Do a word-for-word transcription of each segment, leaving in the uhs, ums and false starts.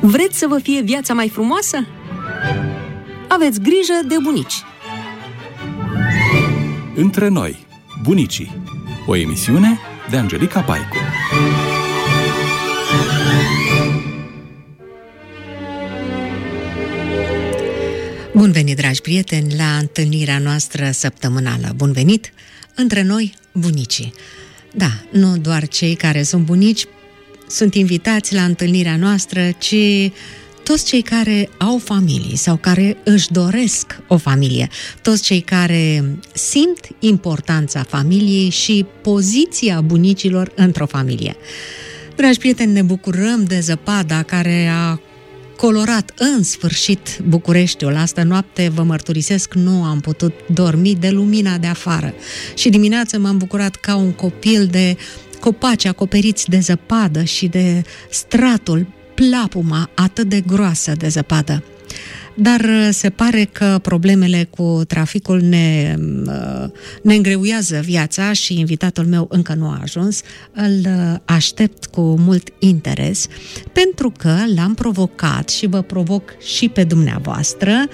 Vreți să vă fie viața mai frumoasă? Aveți grijă de bunici. Între noi, bunicii. O emisiune de Angelica Paicu. Bun venit, dragi prieteni, la întâlnirea noastră săptămânală. Bun venit între noi, bunicii. Da, nu doar cei care sunt bunici sunt invitați la întâlnirea noastră, ci toți cei care au familii sau care își doresc o familie, toți cei care simt importanța familiei și poziția bunicilor într-o familie. Dragi prieteni, ne bucurăm de zăpada care a colorat în sfârșit Bucureștiul. Astă noapte, vă mărturisesc, nu am putut dormi de lumina de afară. Și dimineața m-am bucurat ca un copil de copaci acoperiți de zăpadă și de stratul, plapuma atât de groasă de zăpadă. Dar se pare că problemele cu traficul ne, ne îngreuiază viața și invitatul meu încă nu a ajuns. Îl aștept cu mult interes, pentru că l-am provocat și vă provoc și pe dumneavoastră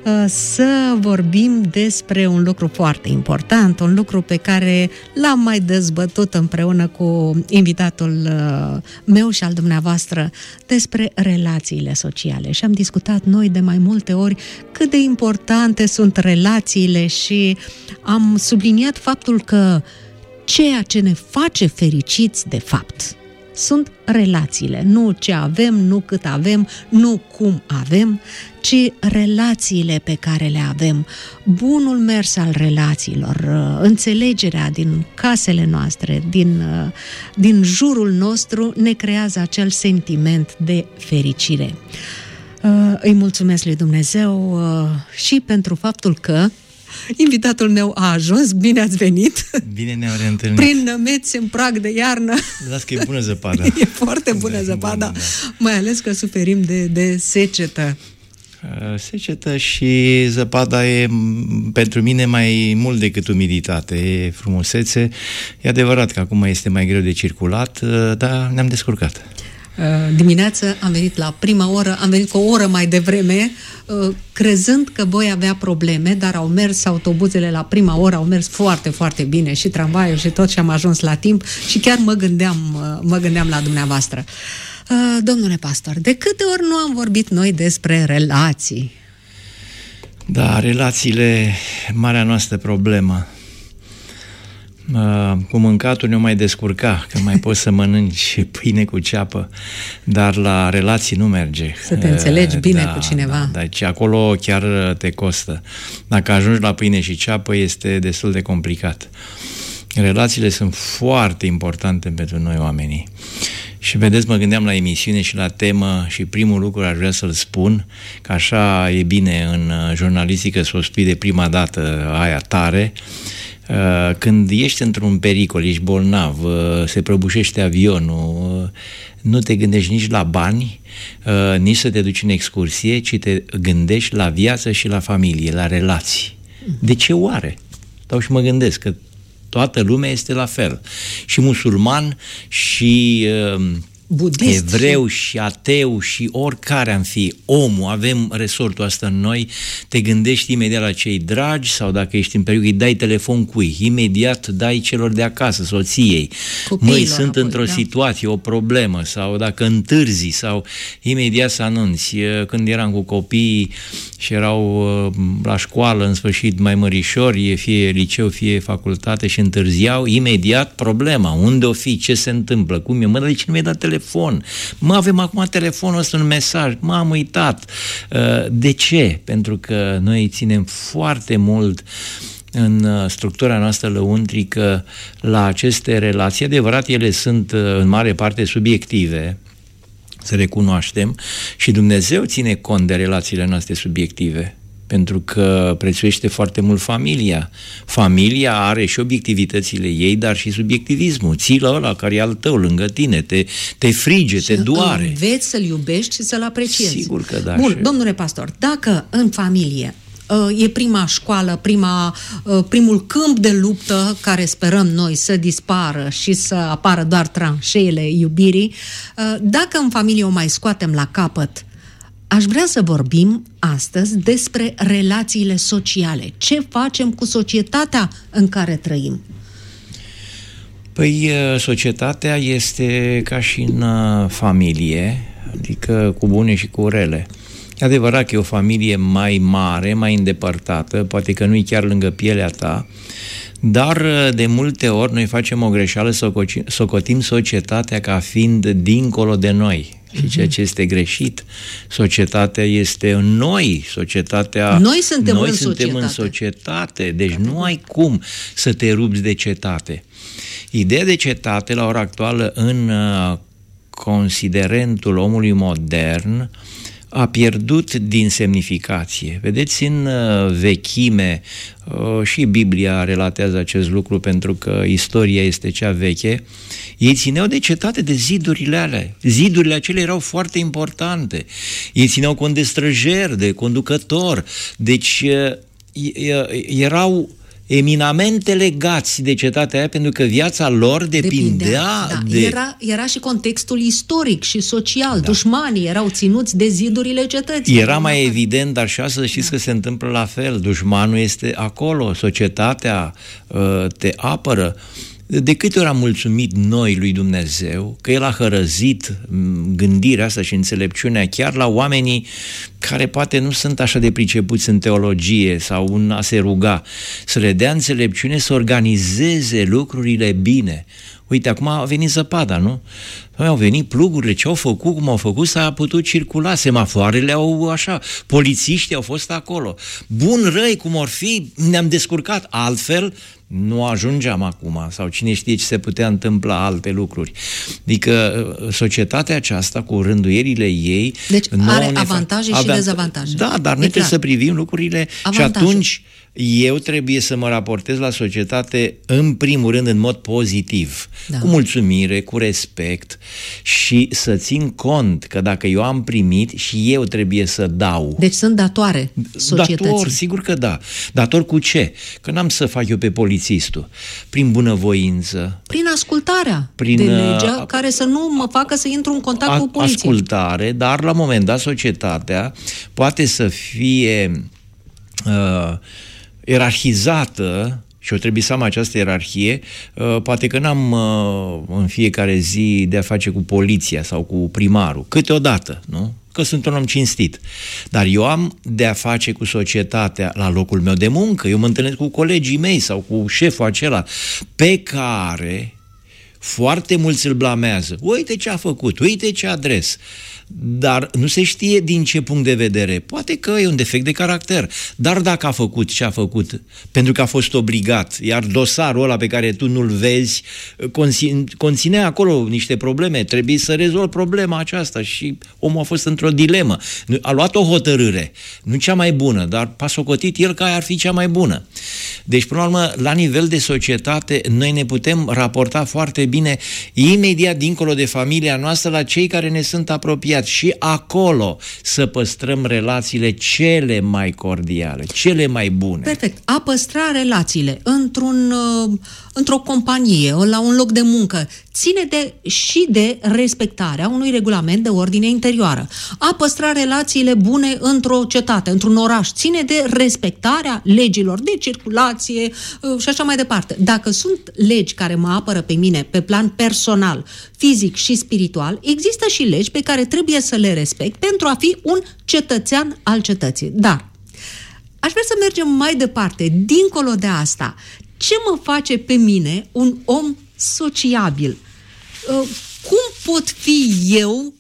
să vorbim despre un lucru foarte important, un lucru pe care l-am mai dezbătut împreună cu invitatul meu și al dumneavoastră, despre relațiile sociale. Și am discutat noi de mai multe ori cât de importante sunt relațiile și am subliniat faptul că ceea ce ne face fericiți, de fapt, sunt relațiile. Nu ce avem, nu cât avem, nu cum avem, ci relațiile pe care le avem. Bunul mers al relațiilor, înțelegerea din casele noastre, din, din jurul nostru, ne creează acel sentiment de fericire. Îi mulțumesc lui Dumnezeu și pentru faptul că invitatul meu a ajuns. Bine ați venit! Bine ne-am reîntâlnit! Prin nămeți în prag de iarnă. Las că e bună zăpada. E foarte bună da, zăpada, bună, da. Mai ales că suferim de, de secetă. Secetă și zăpada e pentru mine mai mult decât umiditate, e frumusețe. E adevărat că acum este mai greu de circulat, dar ne-am descurcat. Dimineața am venit la prima oră, am venit cu o oră mai devreme, crezând că voi avea probleme, dar au mers autobuzele la prima oră, au mers foarte, foarte bine și tramvaiul și tot și am ajuns la timp și chiar mă gândeam, mă gândeam la dumneavoastră. Domnule pastor, de câte ori nu am vorbit noi despre relații? Da, relațiile, marea noastră problemă. Uh, cu mâncatul ne-o mai descurca, că mai poți să mănânci pâine cu ceapă, dar la relații nu merge. Să te înțelegi uh, bine da, cu cineva. Da, deci acolo chiar te costă. Dacă ajungi la pâine și ceapă, este destul de complicat. Relațiile sunt foarte importante pentru noi oamenii. Și vedeți, mă gândeam la emisiune și la temă și primul lucru aș vrea să-l spun, că așa e bine în jurnalistică să o spui de prima dată aia tare. Când ești într-un pericol, ești bolnav, se prăbușește avionul, nu te gândești nici la bani, nici să te duci în excursie, ci te gândești la viață și la familie, la relații. De ce oare? Stau și mă gândesc că toată lumea este la fel. Și musulman, și budist, evreu, și ateu, și oricare am fi, omul, avem resortul ăsta în noi, te gândești imediat la cei dragi sau dacă ești în perioadă, îi dai telefon cui, imediat dai celor de acasă, soției. Măi, sunt apoi, într-o da. situație, o problemă, sau dacă întârzi, sau imediat să anunți. Când eram cu copiii și erau la școală, în sfârșit, mai mărișori, fie liceu, fie facultate, și întârziau, imediat problema. Unde o fi? Ce se întâmplă? Cum e? Mă, de ce nu mi-ai dat telefon? Mă, avem acum telefonul ăsta, un mesaj. M-am uitat. De ce? Pentru că noi ținem foarte mult în structura noastră lăuntrică la aceste relații. Adevărat, ele sunt în mare parte subiective, să recunoaștem, și Dumnezeu ține cont de relațiile noastre subiective, pentru că prețuiește foarte mult familia. Familia are și obiectivitățile ei, dar și subiectivismul. Ții la ăla care e al tău, lângă tine, te, te frige, și te doare. Înveți să-l iubești și să-l apreciezi. Sigur că da. Bun, și... domnule pastor, dacă în familie e prima școală, prima, primul câmp de luptă care sperăm noi să dispară și să apară doar tranșeele iubirii. Dacă în familie o mai scoatem la capăt, aș vrea să vorbim astăzi despre relațiile sociale. Ce facem cu societatea în care trăim? Păi, societatea este ca și în familie, adică cu bune și cu rele. E adevărat că e o familie mai mare, mai îndepărtată, poate că nu-i chiar lângă pielea ta, dar de multe ori noi facem o greșeală, socotim societatea ca fiind dincolo de noi. Și ceea ce este greșit, societatea este în noi, societatea... Noi suntem, noi în, suntem societate. în societate, deci nu ai cum să te rupți de cetate. Ideea de cetate, la ora actuală, în considerentul omului modern, a pierdut din semnificație. Vedeți, în vechime, și Biblia relatează acest lucru pentru că istoria este cea veche, ei țineau de cetate, de zidurile alea. Zidurile acelea erau foarte importante. Ei țineau cont de străjer, de conducător. Deci erau eminamente legați de cetatea aia pentru că viața lor depindea, depindea da. de... Era, era și contextul istoric și social. Da. Dușmanii erau ținuți de zidurile cetății. Era mai evident, dar și astăzi știți da. că se întâmplă la fel. Dușmanul este acolo, societatea uh, te apără. De câte ori am mulțumit noi lui Dumnezeu că El a hărăzit gândirea asta și înțelepciunea chiar la oamenii care poate nu sunt așa de pricepuți în teologie sau în a se ruga, să le dea înțelepciune să organizeze lucrurile bine. Uite, acum a venit zăpada, nu? Au venit plugurile, ce au făcut, cum au făcut, s-a putut circula, semafoarele au așa, polițiștii au fost acolo. Bun, răi, cum or fi, ne-am descurcat, altfel nu ajungeam acum, sau cine știe ce se putea întâmpla alte lucruri. Adică societatea aceasta, cu rânduierile ei... Deci are avantaje și dezavantaje. Da, dar noi trebuie să privim lucrurile avantaje. Și atunci eu trebuie să mă raportez la societate în primul rând în mod pozitiv, da. cu mulțumire, cu respect și să țin cont că dacă eu am primit și eu trebuie să dau. Deci sunt datoare societății. Dator, sigur că da. Dator cu ce? Că n-am să fac eu pe polițistul. Prin bunăvoință. Prin ascultarea prin, de legea care să nu mă facă să intru în contact a, cu poliția. Ascultare, dar la un moment dat societatea poate să fie... Uh, ierarhizată, și o trebuie să am această ierarhie, uh, poate că n-am uh, în fiecare zi de a face cu poliția sau cu primarul, câteodată, nu? Că sunt un om cinstit. Dar eu am de a face cu societatea la locul meu de muncă, eu mă întâlnesc cu colegii mei sau cu șeful acela pe care foarte mulți îl blamează. Uite ce a făcut, uite ce adres. Dar nu se știe din ce punct de vedere. Poate că e un defect de caracter. Dar dacă a făcut ce a făcut, pentru că a fost obligat, iar dosarul ăla pe care tu nu-l vezi conținea acolo niște probleme, trebuie să rezolvi problema aceasta și omul a fost într-o dilemă. A luat o hotărâre, nu cea mai bună, dar a socotit el că aia ar fi cea mai bună. Deci, până la urmă, la nivel de societate, noi ne putem raporta foarte bine imediat dincolo de familia noastră la cei care ne sunt apropiați și acolo să păstrăm relațiile cele mai cordiale, cele mai bune. Perfect. A păstra relațiile într-un, într-o companie, la un loc de muncă, ține de, și de respectarea unui regulament de ordine interioară. A păstra relațiile bune într-o cetate, într-un oraș, ține de respectarea legilor de circulație și așa mai departe. Dacă sunt legi care mă apără pe mine pe plan personal, fizic și spiritual, există și legi pe care trebuie să le respect pentru a fi un cetățean al cetății. Dar aș vrea să mergem mai departe, dincolo de asta. Ce mă face pe mine un om sociabil? Cum pot fi eu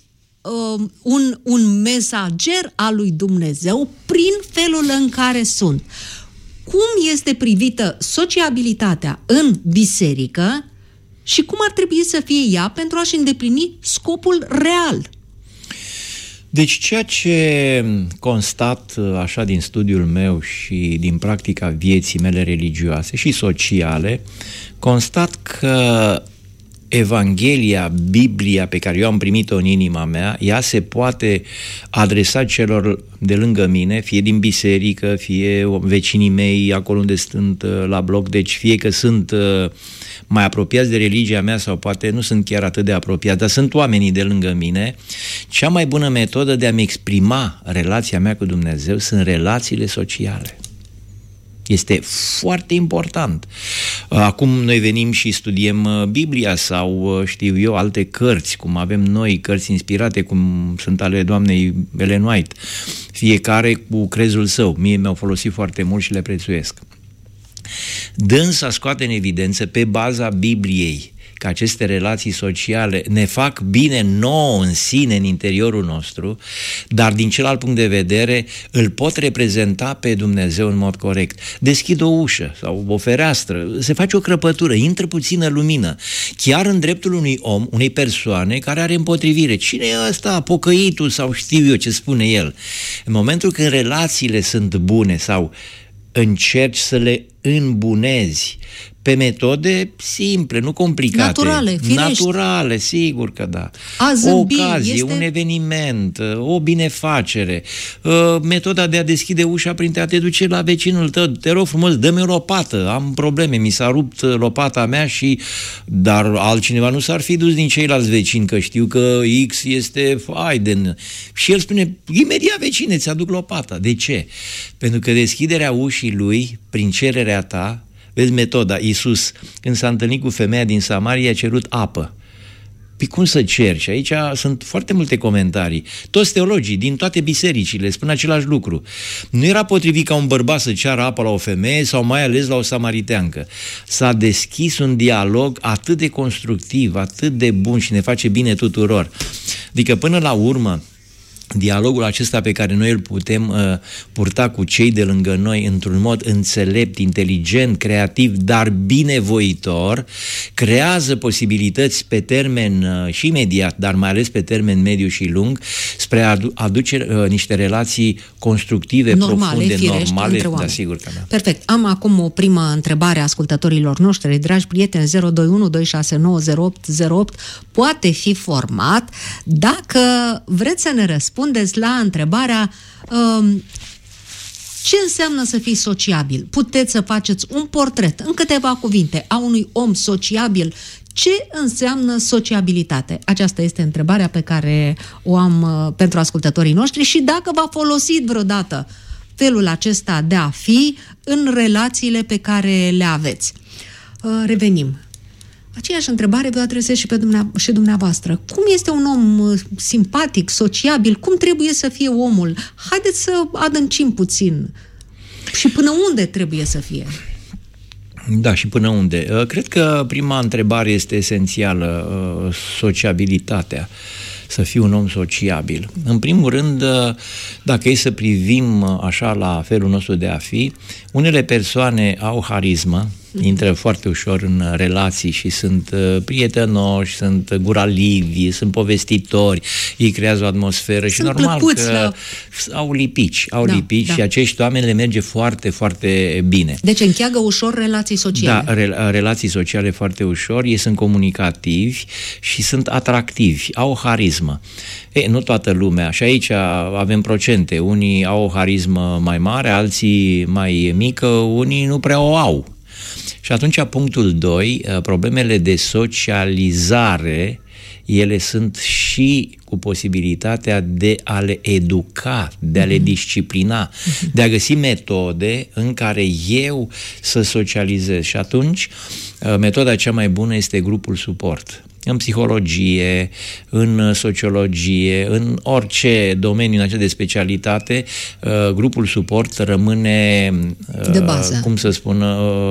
un, un mesager al lui Dumnezeu prin felul în care sunt? Cum este privită sociabilitatea în biserică și cum ar trebui să fie ea pentru a-și îndeplini scopul real? Deci ceea ce constat așa din studiul meu și din practica vieții mele religioase și sociale, constat că Evanghelia, Biblia pe care eu am primit-o în inima mea, ea se poate adresa celor de lângă mine, fie din biserică, fie vecinii mei acolo unde sunt la bloc, deci fie că sunt mai apropiați de religia mea sau poate nu sunt chiar atât de apropiați, dar sunt oamenii de lângă mine. Cea mai bună metodă de a-mi exprima relația mea cu Dumnezeu sunt relațiile sociale. Este foarte important. Acum noi venim și studiem Biblia sau, știu eu, alte cărți, cum avem noi, cărți inspirate, cum sunt ale doamnei Ellen White, fiecare cu crezul său. Mie mi-au folosit foarte mult și le prețuiesc. Dânsa scoate în evidență, pe baza Bibliei, că aceste relații sociale ne fac bine nouă în sine, în interiorul nostru, dar din celălalt punct de vedere îl pot reprezenta pe Dumnezeu în mod corect. Deschid o ușă sau o fereastră, se face o crăpătură, intră puțină lumină, chiar în dreptul unui om, unei persoane care are împotrivire. Cine e ăsta, pocăitul sau știu eu ce spune el? În momentul când relațiile sunt bune sau încerci să le îmbunezi pe metode simple, nu complicate. Naturale, firești. Naturale, sigur că da. A zâmbi, o ocazie, este... un eveniment, o binefacere, metoda de a deschide ușa prin a te duce la vecinul tău. Te rog frumos, dă-mi o lopată, am probleme, mi s-a rupt lopata mea și... Dar altcineva nu s-ar fi dus din ceilalți vecini, că știu că X este faiden. Și el spune, imediat vecine, ți-aduc lopata. De ce? Pentru că deschiderea ușii lui, prin cererea ta, vezi metoda, Iisus, când s-a întâlnit cu femeia din Samaria, a cerut apă. Păi cum să ceri? Și aici sunt foarte multe comentarii. Toți teologii din toate bisericile spun același lucru. Nu era potrivit ca un bărbat să ceară apă la o femeie sau mai ales la o samariteancă. S-a deschis un dialog atât de constructiv, atât de bun și ne face bine tuturor. Adică până la urmă, dialogul acesta pe care noi îl putem uh, purta cu cei de lângă noi într-un mod înțelept, inteligent, creativ, dar binevoitor, creează posibilități pe termen uh, și imediat, dar mai ales pe termen mediu și lung, spre a adu- aduce uh, niște relații constructive, normale, profunde, firești, normale, da, sigur că da. Perfect. Am acum o primă întrebare a ascultătorilor noștri. Dragi prieteni, zero doi unu doi șase nouă zero opt zero opt poate fi format dacă vreți să ne răspundeți Răspundeți la întrebarea um, ce înseamnă să fii sociabil. Puteți să faceți un portret în câteva cuvinte a unui om sociabil. Ce înseamnă sociabilitate? Aceasta este întrebarea pe care o am uh, pentru ascultătorii noștri și dacă v-a folosit vreodată felul acesta de a fi în relațiile pe care le aveți. Uh, revenim. Aceeași întrebare vă adresez și pe dumneavoastră, și dumneavoastră. Cum este un om simpatic, sociabil? Cum trebuie să fie omul? Haideți să adâncim puțin. Și până unde trebuie să fie? Da, și până unde? Cred că prima întrebare este esențială, sociabilitatea. Să fii un om sociabil. În primul rând, dacă e să privim așa la felul nostru de a fi, unele persoane au harismă, intră foarte ușor în relații și sunt prietenoși, sunt guralivi, sunt povestitori, ei creează o atmosferă sunt și normal plăcuți, că la... au lipici, au da, lipici da. Și acești oameni le merge foarte, foarte bine. Deci încheagă ușor relații sociale. Da, re- relații sociale foarte ușor, ei sunt comunicativi și sunt atractivi, au harismă. E, nu toată lumea, și aici avem procente, unii au o harismă mai mare, alții mai mică, unii nu prea o au. Și atunci, punctul doi, problemele de socializare, ele sunt și cu posibilitatea de a le educa, de a le disciplina, de a găsi metode în care eu să socializez. Și atunci, metoda cea mai bună este grupul suport. În psihologie, în sociologie, în orice domeniu de specialitate, grupul suport rămâne, de bază. Cum să spun,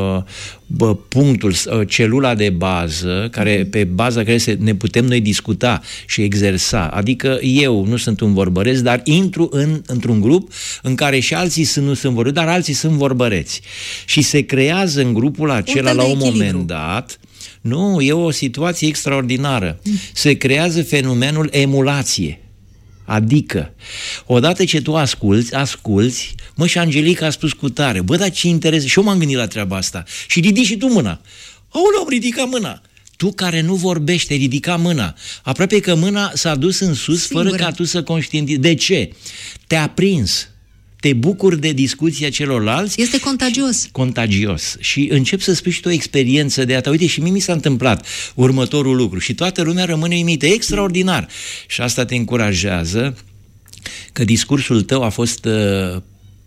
punctul, celula de bază, care, pe baza care ne putem noi discuta și exersa. Adică eu nu sunt un vorbăreț, dar intru în, într-un grup în care și alții sunt, nu sunt vorbăreți, dar alții sunt vorbăreți. Și se creează în grupul acela, la un moment dat, nu, e o situație extraordinară. Se creează fenomenul emulație. Adică, odată ce tu asculți, asculți, mă, și Angelica a spus cu tare, bă, dar ce interes, și eu m-am gândit la treaba asta. Și ridici și tu mâna. Aoleu, am ridicat mâna. Tu care nu vorbești, ridica mâna. Aproape că mâna s-a dus în sus Singură. Fără ca tu să conștientizezi. De ce? Te-a prins. Te bucuri de discuția celorlalți. Este contagios. Contagios. Și încep să spui și tu o experiență de a ta. Uite, și mie mi s-a întâmplat următorul lucru. Și toată lumea rămâne uimită. Extraordinar. Și asta te încurajează că discursul tău a fost uh,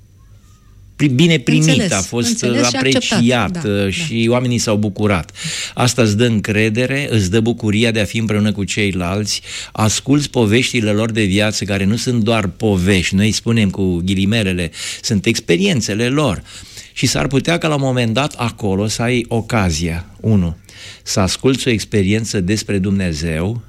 bine primit, înțeles, a fost apreciat și, da, și da. Oamenii s-au bucurat. Asta îți dă încredere, îți dă bucuria de a fi împreună cu ceilalți, asculți poveștile lor de viață, care nu sunt doar povești, noi spunem cu ghilimelele, sunt experiențele lor. Și s-ar putea ca la un moment dat acolo să ai ocazia, unu, să asculți o experiență despre Dumnezeu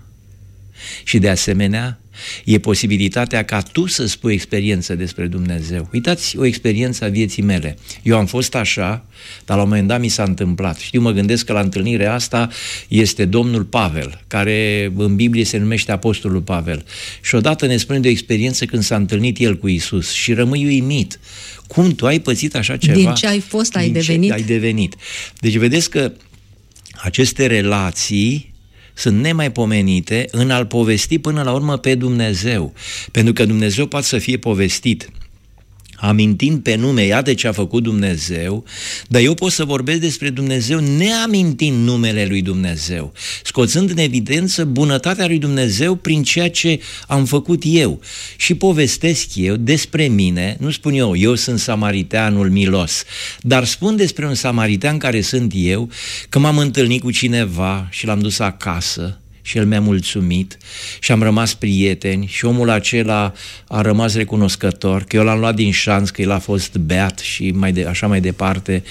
și de asemenea e posibilitatea ca tu să spui experiență despre Dumnezeu. Uitați o experiență a vieții mele. Eu am fost așa, dar la un moment dat mi s-a întâmplat. Știu, mă gândesc că la întâlnirea asta este domnul Pavel, care în Biblie se numește Apostolul Pavel. Și odată ne spune de o experiență când s-a întâlnit el cu Iisus și rămâi uimit. Cum tu ai pățit așa ceva? Din ce ai fost, ai devenit. Ce ai devenit. Deci vedeți că aceste relații sunt nemaipomenite în a-L povesti până la urmă pe Dumnezeu. Pentru că Dumnezeu poate să fie povestit amintind pe nume, iată ce a făcut Dumnezeu, dar eu pot să vorbesc despre Dumnezeu neamintind numele lui Dumnezeu, scoțând în evidență bunătatea lui Dumnezeu prin ceea ce am făcut eu. Și povestesc eu despre mine, nu spun eu, eu sunt samariteanul milos, dar spun despre un samaritean care sunt eu, că m-am întâlnit cu cineva și l-am dus acasă, și el mi-a mulțumit și am rămas prieteni și omul acela a rămas recunoscător, că eu l-am luat din șanț, că el a fost beat și mai de, așa mai departe.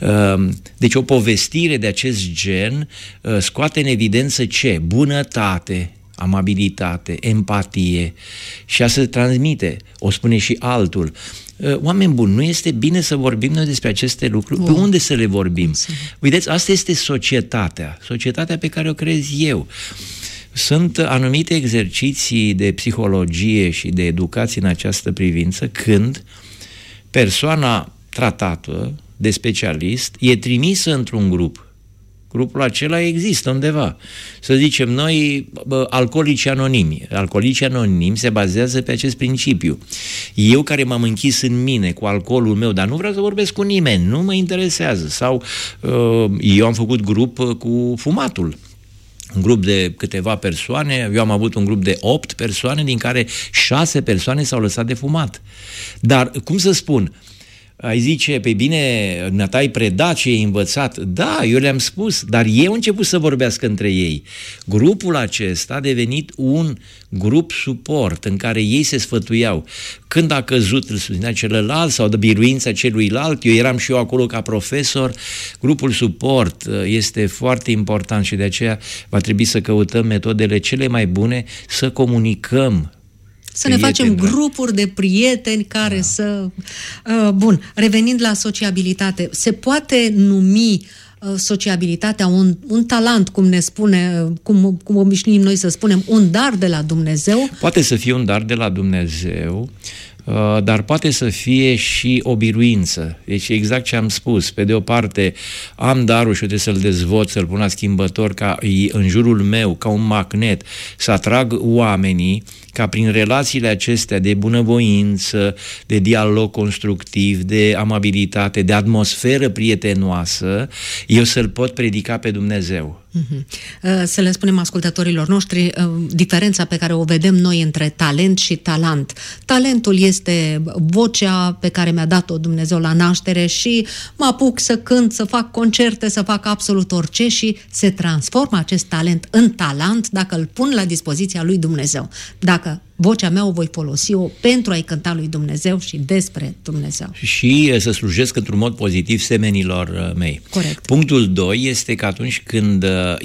Deci o povestire de acest gen scoate în evidență ce? Bunătate, amabilitate, empatie și a se transmite, o spune și altul. Oameni buni, nu este bine să vorbim noi despre aceste lucruri? Pe unde să le vorbim? Uitați, asta este societatea, societatea pe care o creez eu. Sunt anumite exerciții de psihologie și de educație în această privință când persoana tratată de specialist e trimisă într-un grup. Grupul acela există undeva. Să zicem noi, alcoolici anonimi. Alcoolici anonimi se bazează pe acest principiu. Eu care m-am închis în mine cu alcoolul meu, dar nu vreau să vorbesc cu nimeni, nu mă interesează. Sau eu am făcut grup cu fumatul. Un grup de câteva persoane, eu am avut un grup de opt persoane, din care șase persoane s-au lăsat de fumat. Dar, cum să spun, ai zice, pe bine, ne-a ai predat și ai învățat. Da, eu le-am spus, dar ei au început să vorbească între ei. Grupul acesta a devenit un grup suport în care ei se sfătuiau. Când a căzut, îl susținea celălalt sau de biruința celuilalt, eu eram și eu acolo ca profesor. Grupul suport este foarte important și de aceea va trebui să căutăm metodele cele mai bune să comunicăm. Să ne facem grupuri de prieteni care da. să... Uh, bun, revenind la sociabilitate, se poate numi uh, sociabilitatea un, un talent, cum ne spune, cum, cum obișnuim noi să spunem, un dar de la Dumnezeu? Poate să fie un dar de la Dumnezeu, uh, dar poate să fie și o biruință. Deci exact ce am spus. Pe de o parte, am darul și eu trebuie să-l dezvot, să-l pun la schimbător ca în jurul meu, ca un magnet, să atrag oamenii, ca prin relațiile acestea de bunăvoință, de dialog constructiv, de amabilitate, de atmosferă prietenoasă, eu să-L pot predica pe Dumnezeu. Să le spunem ascultătorilor noștri diferența pe care o vedem noi între talent și talant. Talentul este vocea pe care mi-a dat-o Dumnezeu la naștere și mă apuc să cânt, să fac concerte, să fac absolut orice și se transformă acest talent în talent dacă îl pun la dispoziția lui Dumnezeu. Dacă vocea mea o voi folosi-o pentru a-i cânta lui Dumnezeu și despre Dumnezeu. Și să slujesc într-un mod pozitiv semenilor mei. Corect. Punctul doi este că atunci când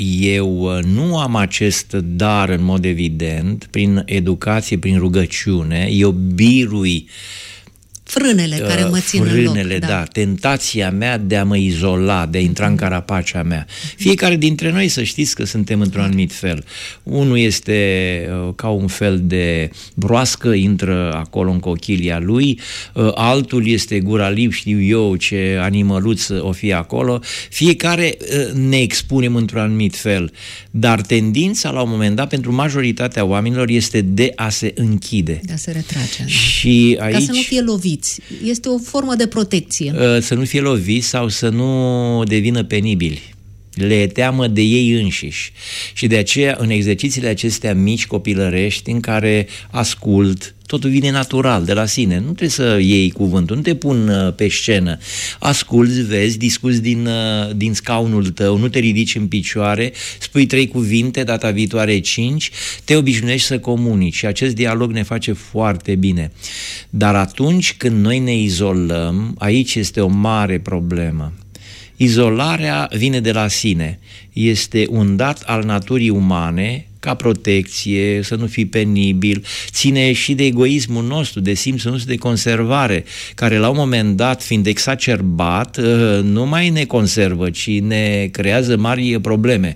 eu nu am acest dar în mod evident, prin educație, prin rugăciune, eu birui frânele care mă țin frânele, în loc. Da. da, tentația mea de a mă izola, de a intra în carapacea mea. Fiecare dintre noi, să știți că suntem într-un anumit fel. Unul este uh, ca un fel de broască, intră acolo în cochilia lui, uh, altul este gura lip, știu eu ce animăluț o fi acolo. Fiecare uh, ne expunem într-un anumit fel, dar tendința la un moment dat pentru majoritatea oamenilor este de a se închide. De a se retrage. Și aici, ca să nu fie loviți. Este o formă de protecție. Să nu fie loviți sau să nu devină penibili. Le e teamă de ei înșiși. Și de aceea, în exercițiile acestea mici, copilărești, în care ascult, totul vine natural, de la sine. Nu trebuie să iei cuvântul, nu te pun pe scenă. Asculți, vezi, discuți din, din scaunul tău, nu te ridici în picioare, spui trei cuvinte, data viitoare cinci, te obișnuiești să comunici și acest dialog ne face foarte bine. Dar atunci când noi ne izolăm, aici este o mare problemă. Izolarea vine de la sine. Este un dat al naturii umane, ca protecție, să nu fii penibil, ține și de egoismul nostru, de simțul nostru de conservare, care la un moment dat, fiind exacerbat, nu mai ne conservă, ci ne creează mari probleme.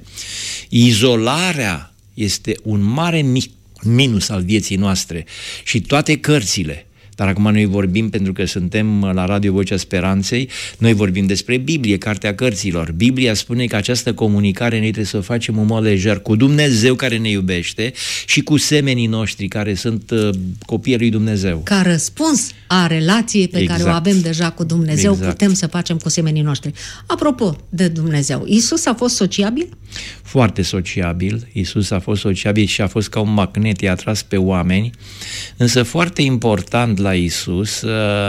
Izolarea este un mare minus al vieții noastre și toate cărțile. Dar acum noi vorbim, pentru că suntem la Radio Vocea Speranței, noi vorbim despre Biblie, Cartea Cărților. Biblia spune că această comunicare noi trebuie să o facem în mod lejer cu Dumnezeu care ne iubește și cu semenii noștri care sunt uh, copiii lui Dumnezeu. Ca răspuns a relației pe exact. care o avem deja cu Dumnezeu, exact. putem să facem cu semenii noștri. Apropo de Dumnezeu, Iisus a fost sociabil? Foarte sociabil. Iisus a fost sociabil și a fost ca un magnet, i-a atras pe oameni, însă foarte important la Iisus,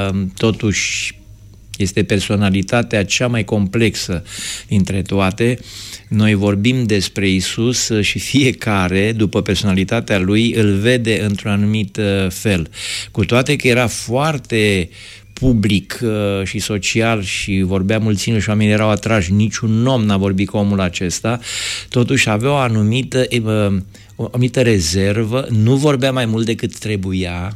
totuși este personalitatea cea mai complexă dintre toate. Noi vorbim despre Iisus și fiecare, după personalitatea lui, îl vede într-un anumit fel. Cu toate că era foarte public uh, și social și vorbea mulțime și oamenii erau atrași, niciun om n-a vorbit cu omul acesta, totuși avea o anumită, uh, o anumită rezervă, nu vorbea mai mult decât trebuia,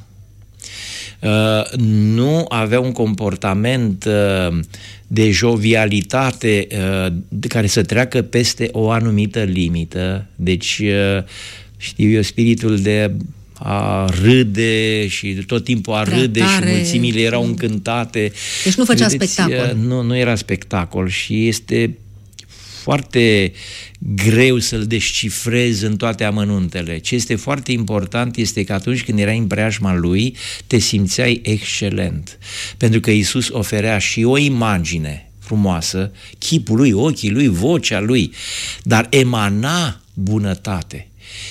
uh, nu avea un comportament uh, de jovialitate uh, de care să treacă peste o anumită limită, deci uh, știu eu, spiritul de a râde și tot timpul a râde și mulțimile erau încântate. Deci nu făcea Vedeți, spectacol. Nu, nu era spectacol și este foarte greu să-l descifrezi în toate amănuntele. Ce este foarte important este că atunci când erai în preajma lui, te simțeai excelent. Pentru că Iisus oferea și o imagine frumoasă, chipul lui, ochii lui, vocea lui, dar emana bunătate,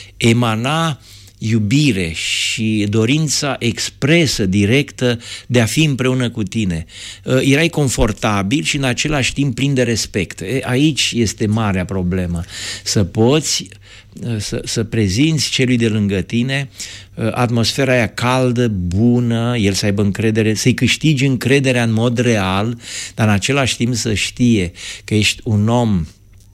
emana iubire și dorința expresă, directă de a fi împreună cu tine. Erai confortabil și în același timp plin de respect. Aici este marea problemă. Să poți să, să prezinți celui de lângă tine atmosfera aia caldă, bună, el să aibă încredere, să-i câștigi încrederea în mod real, dar în același timp să știe că ești un om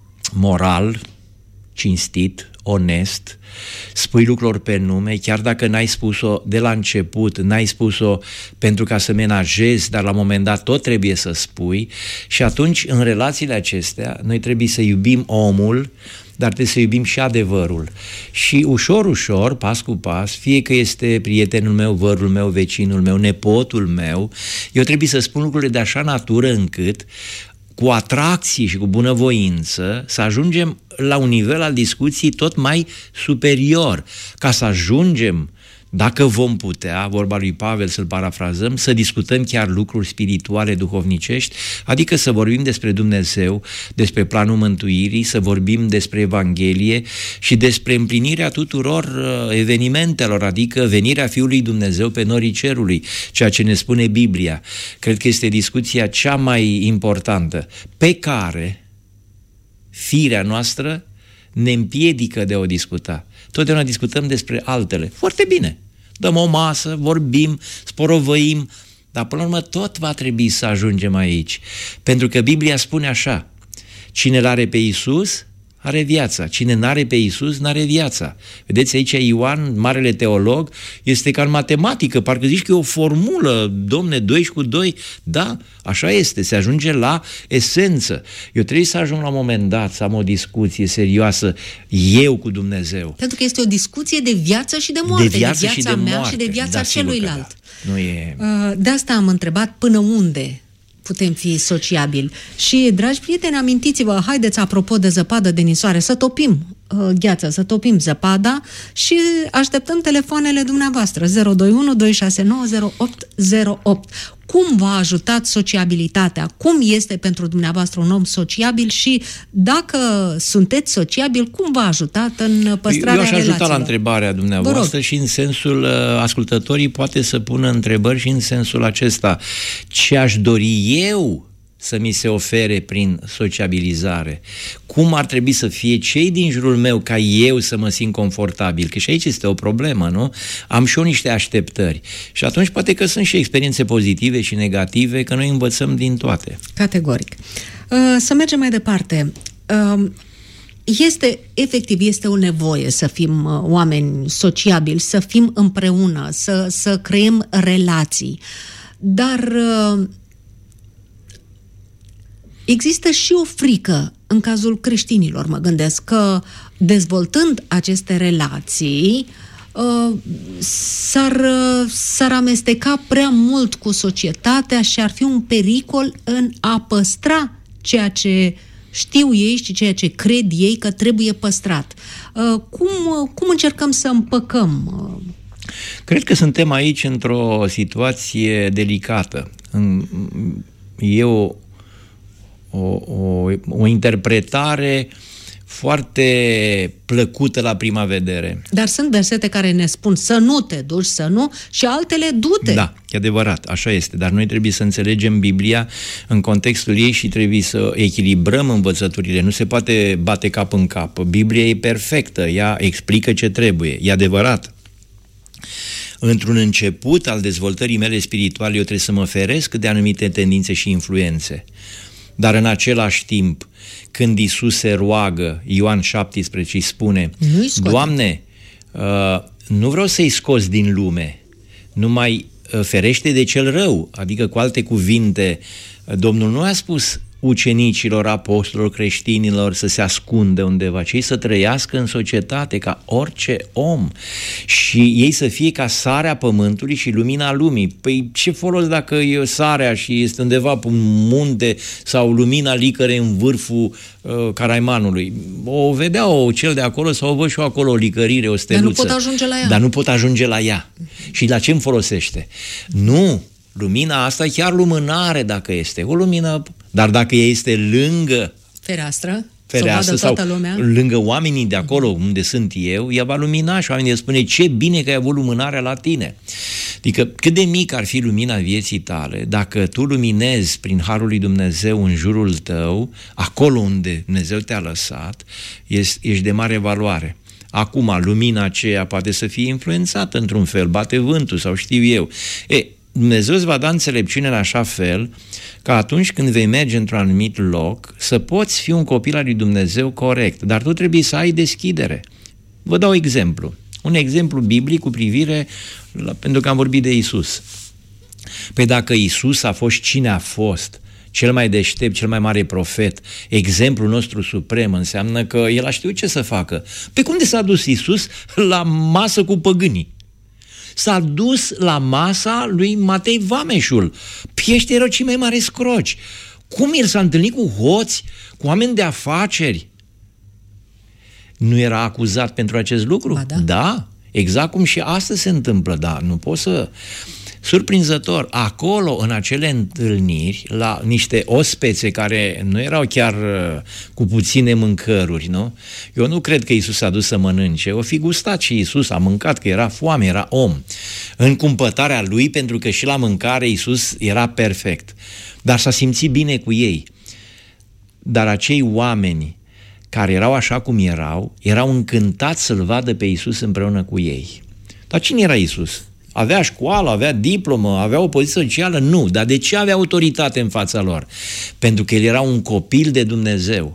moral, cinstit, onest, spui lucruri pe nume, chiar dacă n-ai spus-o de la început, n-ai spus-o pentru ca să menajezi, dar la un moment dat tot trebuie să spui și atunci în relațiile acestea noi trebuie să iubim omul, dar trebuie să iubim și adevărul. Și ușor, ușor, pas cu pas, fie că este prietenul meu, vărul meu, vecinul meu, nepotul meu, eu trebuie să spun lucrurile de așa natură încât cu atracție și cu bunăvoință să ajungem la un nivel al discuției tot mai superior, ca să ajungem, dacă vom putea, vorba lui Pavel să-l parafrazăm, să discutăm chiar lucruri spirituale, duhovnicești, adică să vorbim despre Dumnezeu, despre planul mântuirii, să vorbim despre Evanghelie și despre împlinirea tuturor evenimentelor, adică venirea Fiului Dumnezeu pe norii cerului, ceea ce ne spune Biblia. Cred că este discuția cea mai importantă, pe care firea noastră ne împiedică de a o discuta. Totdeauna discutăm despre altele. Foarte bine. Dăm o masă, vorbim, sporovăim, dar până la urmă tot va trebui să ajungem aici. Pentru că Biblia spune așa: cine l-are pe Iisus, are viața. Cine n-are pe Iisus, n-are viața. Vedeți aici Ioan, marele teolog, este ca în matematică, parcă zici că e o formulă, domne, doi cu doi, da, așa este, se ajunge la esență. Eu trebuie să ajung la un moment dat să am o discuție serioasă, eu cu Dumnezeu. Pentru că este o discuție de viață și de moarte, de, viață de viața și de mea moarte. și de viața da, celuilalt. Da. Nu e... De asta am întrebat până unde putem fi sociabili. Și, dragi prieteni, amintiți-vă, haideți, apropo de zăpadă, de nisoare, să topim uh, gheața, să topim zăpada și așteptăm telefoanele dumneavoastră zero doi unu doi șase nouă zero opt zero opt. Cum v-a ajutat sociabilitatea? Cum este pentru dumneavoastră un om sociabil și dacă sunteți sociabil, cum v-a ajutat în păstrarea Eu aș ajuta relațiilor? la întrebarea dumneavoastră și în sensul, ascultătorii poate să pună întrebări și în sensul acesta. Ce aș dori eu să mi se ofere prin sociabilizare? Cum ar trebui să fie cei din jurul meu ca eu să mă simt confortabil? Că și aici este o problemă, nu? Am și eu niște așteptări. Și atunci poate că sunt și experiențe pozitive și negative, că noi învățăm din toate. Categoric. Să mergem mai departe. Este, efectiv, este o nevoie să fim oameni sociabili, să fim împreună, să, să creăm relații. Dar există și o frică în cazul creștinilor, mă gândesc, că dezvoltând aceste relații s-ar, s-ar amesteca prea mult cu societatea și ar fi un pericol în a păstra ceea ce știu ei și ceea ce cred ei că trebuie păstrat. Cum, cum încercăm să împăcăm? Cred că suntem aici într-o situație delicată. E o O, o, o interpretare foarte plăcută la prima vedere. Dar sunt versete care ne spun să nu te duci, să nu, și altele du-te. Da, e adevărat, așa este, dar noi trebuie să înțelegem Biblia în contextul ei și trebuie să echilibrăm învățăturile. Nu se poate bate cap în cap. Biblia e perfectă, ea explică ce trebuie, e adevărat. Într-un început al dezvoltării mele spirituale, eu trebuie să mă feresc de anumite tendințe și influențe. Dar în același timp, când Iisus se roagă, Ioan șaptesprezece îi spune, Doamne, uh, nu vreau să-i scos din lume, numai uh, ferește de cel rău. Adică, cu alte cuvinte, Domnul nu a spus ucenicilor, apostolilor, creștinilor să se ascundă undeva, ci să trăiască în societate ca orice om și ei să fie ca sarea pământului și lumina lumii. Păi ce folos dacă e sarea și este undeva pe un munte sau lumina licăre în vârful uh, Caraimanului? O vedeau cel de acolo sau o văd și eu acolo o licărire, o steluță. Dar nu pot ajunge la ea. Dar nu pot ajunge la ea. Și la ce îmi folosește? Nu! Lumina asta chiar lumânare dacă este, o lumină, dar dacă ea este lângă fereastră, fereastră sau lumea, lângă oamenii de acolo unde sunt eu, ea va lumina și oamenii îți spune ce bine că ai avut luminarea la tine. Adică cât de mic ar fi lumina vieții tale, dacă tu luminezi prin harul lui Dumnezeu în jurul tău, acolo unde Dumnezeu te-a lăsat, ești, ești de mare valoare. Acum, lumina aceea poate să fie influențată într-un fel, bate vântul sau știu eu. E, Dumnezeu îți va da înțelepciune în așa fel că atunci când vei merge într-un anumit loc să poți fi un copil al lui Dumnezeu corect, dar tu trebuie să ai deschidere. Vă dau exemplu. Un exemplu biblic cu privire la, pentru că am vorbit de Iisus. Păi dacă Iisus a fost cine a fost, cel mai deștept, cel mai mare profet, exemplul nostru suprem, înseamnă că el a știut ce să facă. Pe cum de s-a dus Iisus la masă cu păgânii? S-a dus la masa lui Matei Vameșul. Ăștia erau cei mai mari scroci. Cum el s-a întâlnit cu hoți, cu oameni de afaceri? Nu era acuzat pentru acest lucru? Ba da. Da, exact cum și astăzi se întâmplă, dar nu pot să... Surprinzător, acolo, în acele întâlniri, la niște ospețe care nu erau chiar uh, cu puține mâncăruri, nu? Eu nu cred că Iisus s-a dus să mănânce, o fi gustat și Iisus a mâncat, că era foame, era om. În cumpătarea lui, pentru că și la mâncare Iisus era perfect. Dar s-a simțit bine cu ei. Dar acei oameni care erau așa cum erau, erau încântați să-L vadă pe Iisus împreună cu ei. Dar cine era Iisus? Avea școală, avea diplomă, avea o poziție socială? Nu. Dar de ce avea autoritate în fața lor? Pentru că el era un copil de Dumnezeu.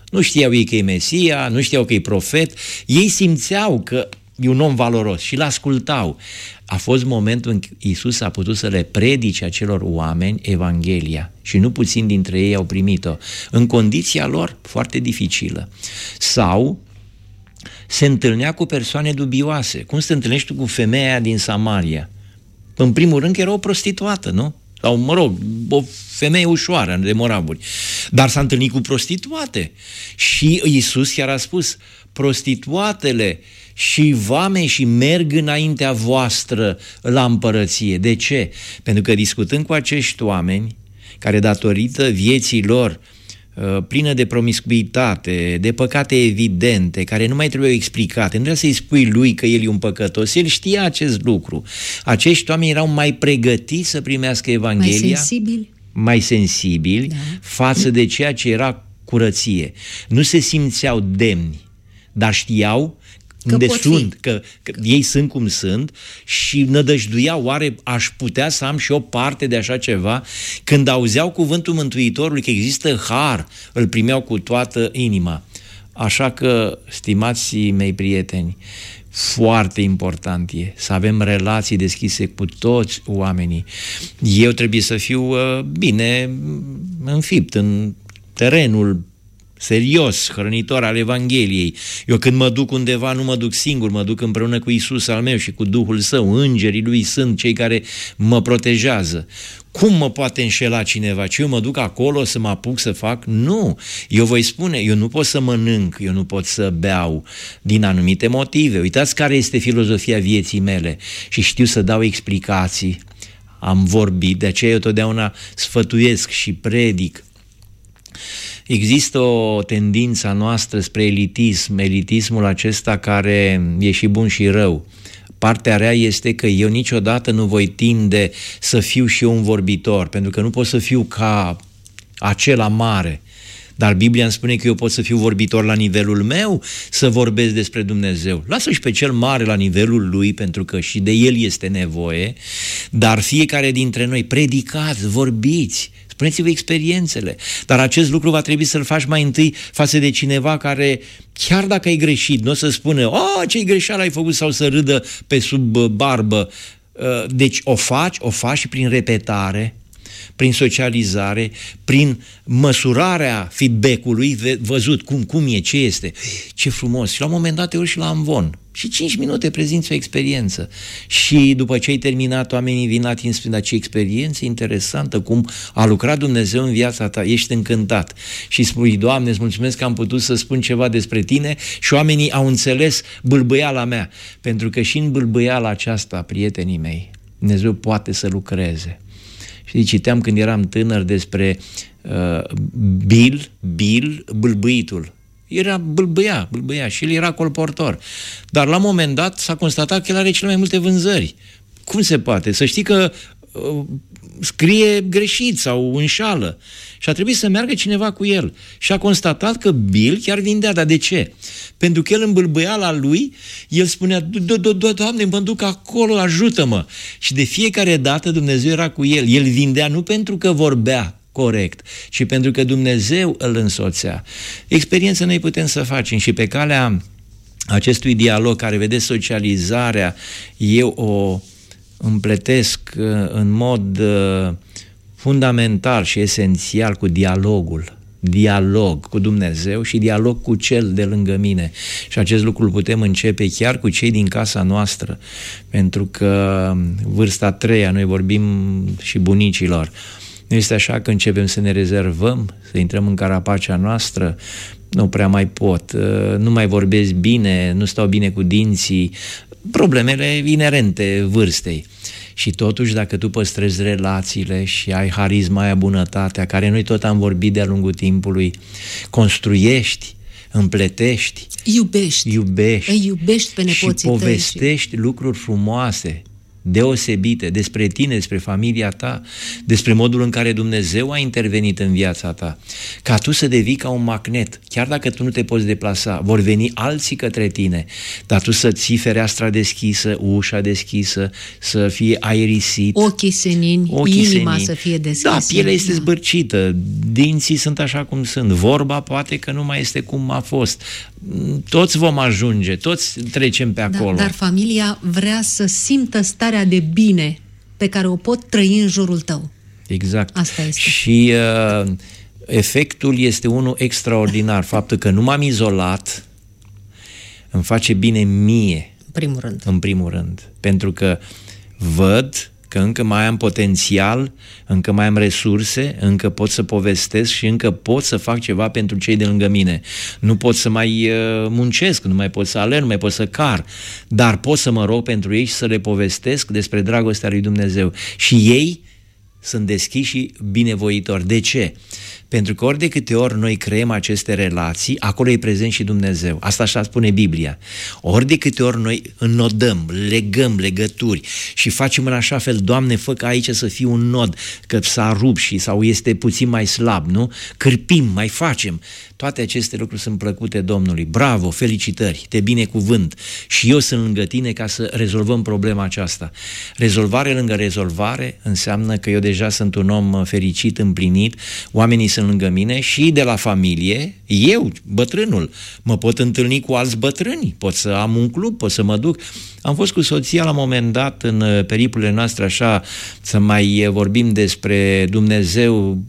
Nu știau ei că e Mesia, nu știau că e profet, ei simțeau că e un om valoros și l-ascultau. A fost momentul în care Iisus a putut să le predice acelor oameni Evanghelia și nu puțin dintre ei au primit-o în condiția lor foarte dificilă. Sau se întâlnea cu persoane dubioase. Cum se întâlnești tu cu femeia din Samaria? În primul rând că era o prostituată, nu? Sau, mă rog, o femeie ușoară de moravuri. Dar s-a întâlnit cu prostituate. Și Iisus chiar a spus, prostituatele și vame și merg înaintea voastră la împărăție. De ce? Pentru că discutând cu acești oameni, care datorită vieții lor plină de promiscuitate, de păcate evidente, care nu mai trebuiau explicate, nu trebuia să-i spui lui că el e un păcătos, el știa acest lucru. Acești oameni erau mai pregătiți să primească Evanghelia, mai sensibili, mai sensibili da. față de ceea ce era curăție. Nu se simțeau demni, dar știau că unde sunt, că, că ei sunt cum sunt și nădăjduiau, oare aș putea să am și o parte de așa ceva? Când auzeau cuvântul Mântuitorului că există har, îl primeau cu toată inima. Așa că, stimați mei prieteni, foarte important e să avem relații deschise cu toți oamenii. Eu trebuie să fiu uh, bine înfipt în terenul serios, hrănitor al Evangheliei. Eu când mă duc undeva, nu mă duc singur, mă duc împreună cu Iisus al meu și cu Duhul Său. Îngerii Lui sunt cei care mă protejează. Cum mă poate înșela cineva? Ce eu mă duc acolo să mă apuc să fac? Nu! Eu voi spune, eu nu pot să mănânc, eu nu pot să beau din anumite motive. Uitați care este filozofia vieții mele și știu să dau explicații. Am vorbit, de aceea eu totdeauna sfătuiesc și predic. Există o tendință a noastră spre elitism, elitismul acesta care e și bun și rău. Partea rea este că eu niciodată nu voi tinde să fiu și eu un vorbitor, pentru că nu pot să fiu ca acela mare. Dar Biblia îmi spune că eu pot să fiu vorbitor la nivelul meu, să vorbesc despre Dumnezeu. Lasă-și pe cel mare la nivelul lui, pentru că și de el este nevoie, dar fiecare dintre noi predicați, vorbiți, spuneți-vă experiențele, dar acest lucru va trebui să-l faci mai întâi față de cineva care, chiar dacă ai greșit, nu o să spună, oh, ce-i greșeală ai făcut, sau să râdă pe sub barbă. Deci o faci, o faci și prin repetare, prin socializare, prin măsurarea feedback-ului, văzut cum, cum e, ce este, ce frumos. Și la un moment dat te urci la amvon și cinci minute prezinți o experiență. Și după ce ai terminat, oamenii vin la tine spun, dar ce experiență interesantă, cum a lucrat Dumnezeu în viața ta, ești încântat. Și spui, Doamne, îți mulțumesc că am putut să spun ceva despre tine și oamenii au înțeles bâlbâiala mea. Pentru că și în bâlbâiala aceasta, prietenii mei, Dumnezeu poate să lucreze. Și citeam când eram tânăr despre uh, Bill, Bill, bâlbâitul. Era bâlbâia, bâlbâia și el era colportor. Dar la un moment dat s-a constatat că el are cele mai multe vânzări. Cum se poate? Să știi că uh, scrie greșit sau înșală. Și a trebuit să meargă cineva cu el. Și a constatat că Bill chiar vindea. Dar de ce? Pentru că el în bâlbâiala lui, el spunea, Doamne, mă duc acolo, ajută-mă. Și de fiecare dată Dumnezeu era cu el. El vindea nu pentru că vorbea corect, ci pentru că Dumnezeu îl însoțea. Experiență noi putem să facem și pe calea acestui dialog, care, vedeți, socializarea, eu o împletesc în mod fundamental și esențial cu dialogul. Dialog cu Dumnezeu și dialog cu cel de lângă mine. Și acest lucru îl putem începe chiar cu cei din casa noastră, pentru că vârsta a treia, noi vorbim și bunicilor, nu este așa că începem să ne rezervăm, să intrăm în carapacea noastră, nu prea mai pot, nu mai vorbesc bine, nu stau bine cu dinții, problemele inerente vârstei. Și totuși, dacă tu păstrezi relațiile și ai harisma aia, bunătatea, care noi tot am vorbit de-a lungul timpului, construiești, împletești, iubești, iubești, îi iubești pe nepoții și povestești tăi și... lucruri frumoase. deosebite despre tine, despre familia ta, despre modul în care Dumnezeu a intervenit în viața ta, ca tu să devii ca un magnet. Chiar dacă tu nu te poți deplasa, vor veni alții către tine, dar tu să ții fereastra deschisă, ușa deschisă, să fie aerisit. Ochii senini, ochii inima senini. Să fie deschisă. Da, pielea este da. zbârcită, dinții sunt așa cum sunt, vorba poate că nu mai este cum a fost. Toți vom ajunge, toți trecem pe acolo. Da, dar familia vrea să simtă starea de bine pe care o pot trăi în jurul tău. Exact. Asta este. Și uh, efectul este unul extraordinar. Faptul că nu m-am izolat îmi face bine mie. În primul rând. În primul rând. Pentru că văd că încă mai am potențial, încă mai am resurse, încă pot să povestesc și încă pot să fac ceva pentru cei de lângă mine. Nu pot să mai muncesc, nu mai pot să alerg, nu mai pot să car, dar pot să mă rog pentru ei și să le povestesc despre dragostea lui Dumnezeu. Și ei sunt deschiși și binevoitori. De ce? Pentru că ori de câte ori noi creăm aceste relații, acolo e prezent și Dumnezeu. Asta așa spune Biblia. Ori de câte ori noi înnodăm, legăm legături și facem în așa fel, Doamne, fă ca aici să fie un nod, că s-a rupt și sau este puțin mai slab, nu? Cârpim, mai facem. Toate aceste lucruri sunt plăcute Domnului. Bravo, felicitări, te binecuvânt. Și eu sunt lângă tine ca să rezolvăm problema aceasta. Rezolvare lângă rezolvare înseamnă că eu deja sunt un om fericit, împlinit, oamenii sunt lângă mine și de la familie, eu, bătrânul, mă pot întâlni cu alți bătrâni, pot să am un club, pot să mă duc. Am fost cu soția la un moment dat în periplele noastre așa, să mai vorbim despre Dumnezeu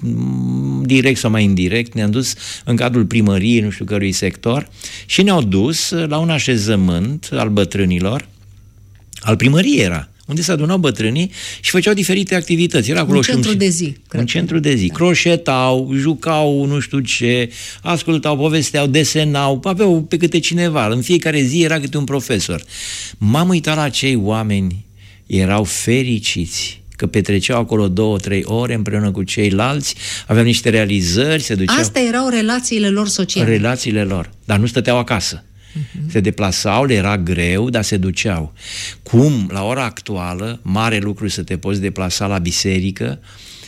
direct sau mai indirect, ne-am dus în cadrul primăriei, nu știu cărui sector, și ne-au dus la un așezământ al bătrânilor, al primăriei era, unde se adunau bătrânii și făceau diferite activități. Era acolo un centru un, de zi. Un centru de zi. Da. Croșetau, jucau nu știu ce, ascultau, povesteau, desenau, aveau pe câte cineva. În fiecare zi era câte un profesor. M-am uitat la acei oameni, erau fericiți că petreceau acolo două, trei ore împreună cu ceilalți, aveau niște realizări, se duceau... Astea erau relațiile lor sociale. Relațiile lor, dar nu stăteau acasă. Uh-huh. Se deplasau, le era greu, dar se duceau. Cum, la ora actuală, mare lucru să te poți deplasa la biserică,